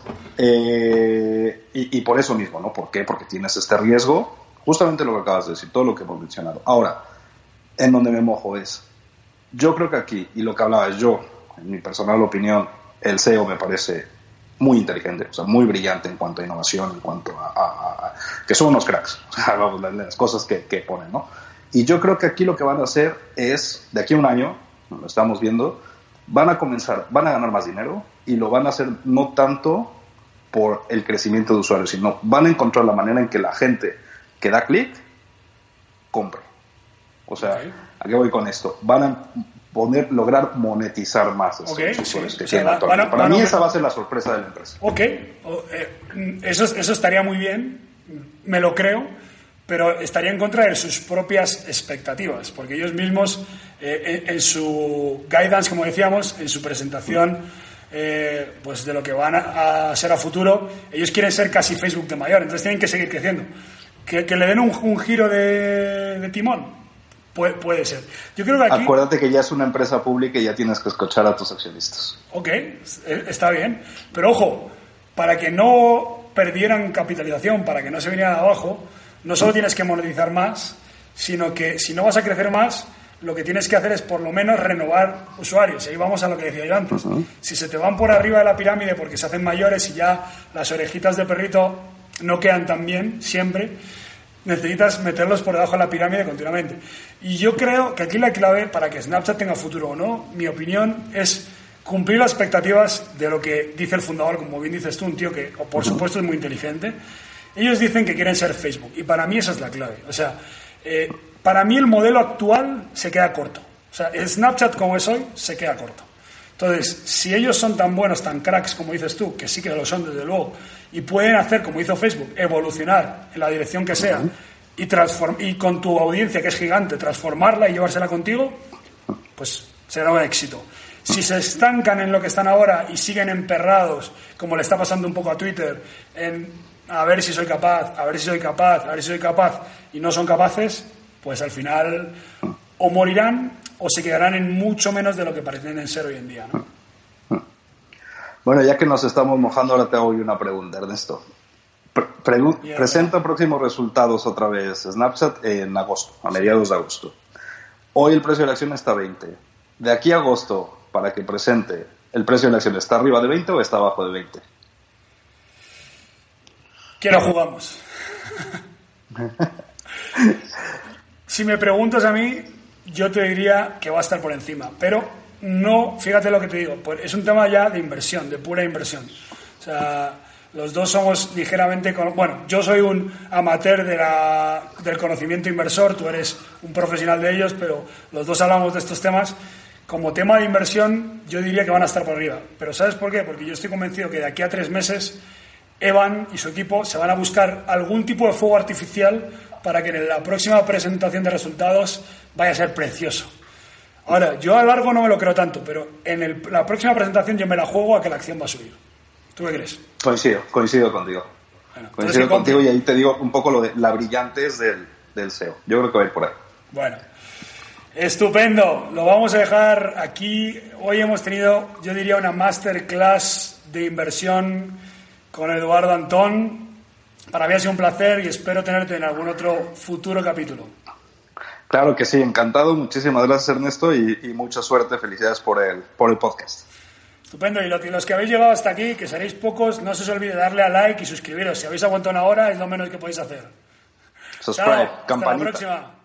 Eh, y, y por eso mismo, ¿no? ¿Por qué? Porque tienes este riesgo, justamente lo que acabas de decir, todo lo que hemos mencionado. Ahora, en donde me mojo es, yo creo que aquí, y lo que hablaba es yo, en mi personal opinión, el C E O me parece muy inteligente, o sea, muy brillante en cuanto a innovación, en cuanto a, a, a que son unos cracks, o sea, vamos, las, las cosas que, que ponen, ¿no? Y yo creo que aquí lo que van a hacer es, de aquí a un año, lo estamos viendo, van a comenzar, van a ganar más dinero y lo van a hacer no tanto por el crecimiento de usuarios, sino van a encontrar la manera en que la gente que da clic compre. O sea, okay. ¿A qué voy con esto? Van a poder lograr monetizar más estos
okay,
usuarios
sí.
que
o sea,
tienen
va,
actualmente.
van a,
Para
van
mí
a...
esa va a ser la sorpresa de la empresa.
Ok, eh, eso, eso estaría muy bien, me lo creo, pero estaría en contra de sus propias expectativas, porque ellos mismos, eh, en, en su guidance, como decíamos, en su presentación, eh, pues de lo que van a, a ser a futuro, ellos quieren ser casi Facebook de mayor, entonces tienen que seguir creciendo. Que, que le den un, un giro de, de timón. Puede, puede ser. Yo creo que aquí...
Acuérdate que ya es una empresa pública y ya tienes que escuchar a tus accionistas.
Ok, está bien. Pero ojo, para que no perdieran capitalización, para que no se vinieran abajo, no solo tienes que monetizar más, sino que si no vas a crecer más, lo que tienes que hacer es por lo menos renovar usuarios. Y ahí vamos a lo que decía yo antes. Uh-huh. Si se te van por arriba de la pirámide porque se hacen mayores y ya las orejitas de perrito no quedan tan bien siempre, necesitas meterlos por debajo de la pirámide continuamente. Y yo creo que aquí la clave para que Snapchat tenga futuro o no, mi opinión, es cumplir las expectativas de lo que dice el fundador, como bien dices tú, un tío que, por supuesto, es muy inteligente. Ellos dicen que quieren ser Facebook, y para mí esa es la clave. O sea, eh, para mí el modelo actual se queda corto. O sea, el Snapchat como es hoy se queda corto. Entonces, si ellos son tan buenos, tan cracks, como dices tú, que sí que lo son desde luego, y pueden hacer, como hizo Facebook, evolucionar en la dirección que sea, uh-huh. y, transform- y con tu audiencia, que es gigante, transformarla y llevársela contigo, pues será un éxito. Si se estancan en lo que están ahora y siguen emperrados, como le está pasando un poco a Twitter, en a ver si soy capaz, a ver si soy capaz, a ver si soy capaz, y no son capaces, pues al final o morirán o se quedarán en mucho menos de lo que pretenden ser hoy en día, ¿no?
Bueno, ya que nos estamos mojando, ahora te hago yo una pregunta, Ernesto. Pre- pregu- yeah, presenta yeah. próximos resultados otra vez Snapchat en agosto, a mediados de agosto. Hoy el precio de la acción está a veinte. De aquí a agosto, para que presente, ¿el precio de la acción está arriba de veinte o está abajo de veinte?
¿Qué no jugamos? Si me preguntas a mí, yo te diría que va a estar por encima, pero no, fíjate lo que te digo, pues es un tema ya de inversión, de pura inversión. O sea, los dos somos ligeramente, bueno, yo soy un amateur de la, del conocimiento inversor, tú eres un profesional de ellos, pero los dos hablamos de estos temas. Como tema de inversión, yo diría que van a estar por arriba. Pero ¿sabes por qué? Porque yo estoy convencido que de aquí a tres meses Evan y su equipo se van a buscar algún tipo de fuego artificial para que en la próxima presentación de resultados vaya a ser precioso. Ahora, yo a largo no me lo creo tanto, pero en el, la próxima presentación yo me la juego a que la acción va a subir. ¿Tú qué crees?
Coincido, coincido contigo. Bueno, coincido contigo y ahí te digo un poco lo de la brillantez del, del C E O. Yo creo que va a ir por ahí.
Bueno, estupendo. Lo vamos a dejar aquí. Hoy hemos tenido, yo diría, una masterclass de inversión con Eduardo Antón. Para mí ha sido un placer y espero tenerte en algún otro futuro capítulo.
Claro que sí, encantado. Muchísimas gracias, Ernesto, y, y mucha suerte. Felicidades por el, por el podcast.
Estupendo. Y los que habéis llegado hasta aquí, que seréis pocos, no se os olvide darle a like y suscribiros. Si habéis aguantado una hora, es lo menos que podéis hacer.
Subscribe,
Chao,
campanita.
hasta la próxima.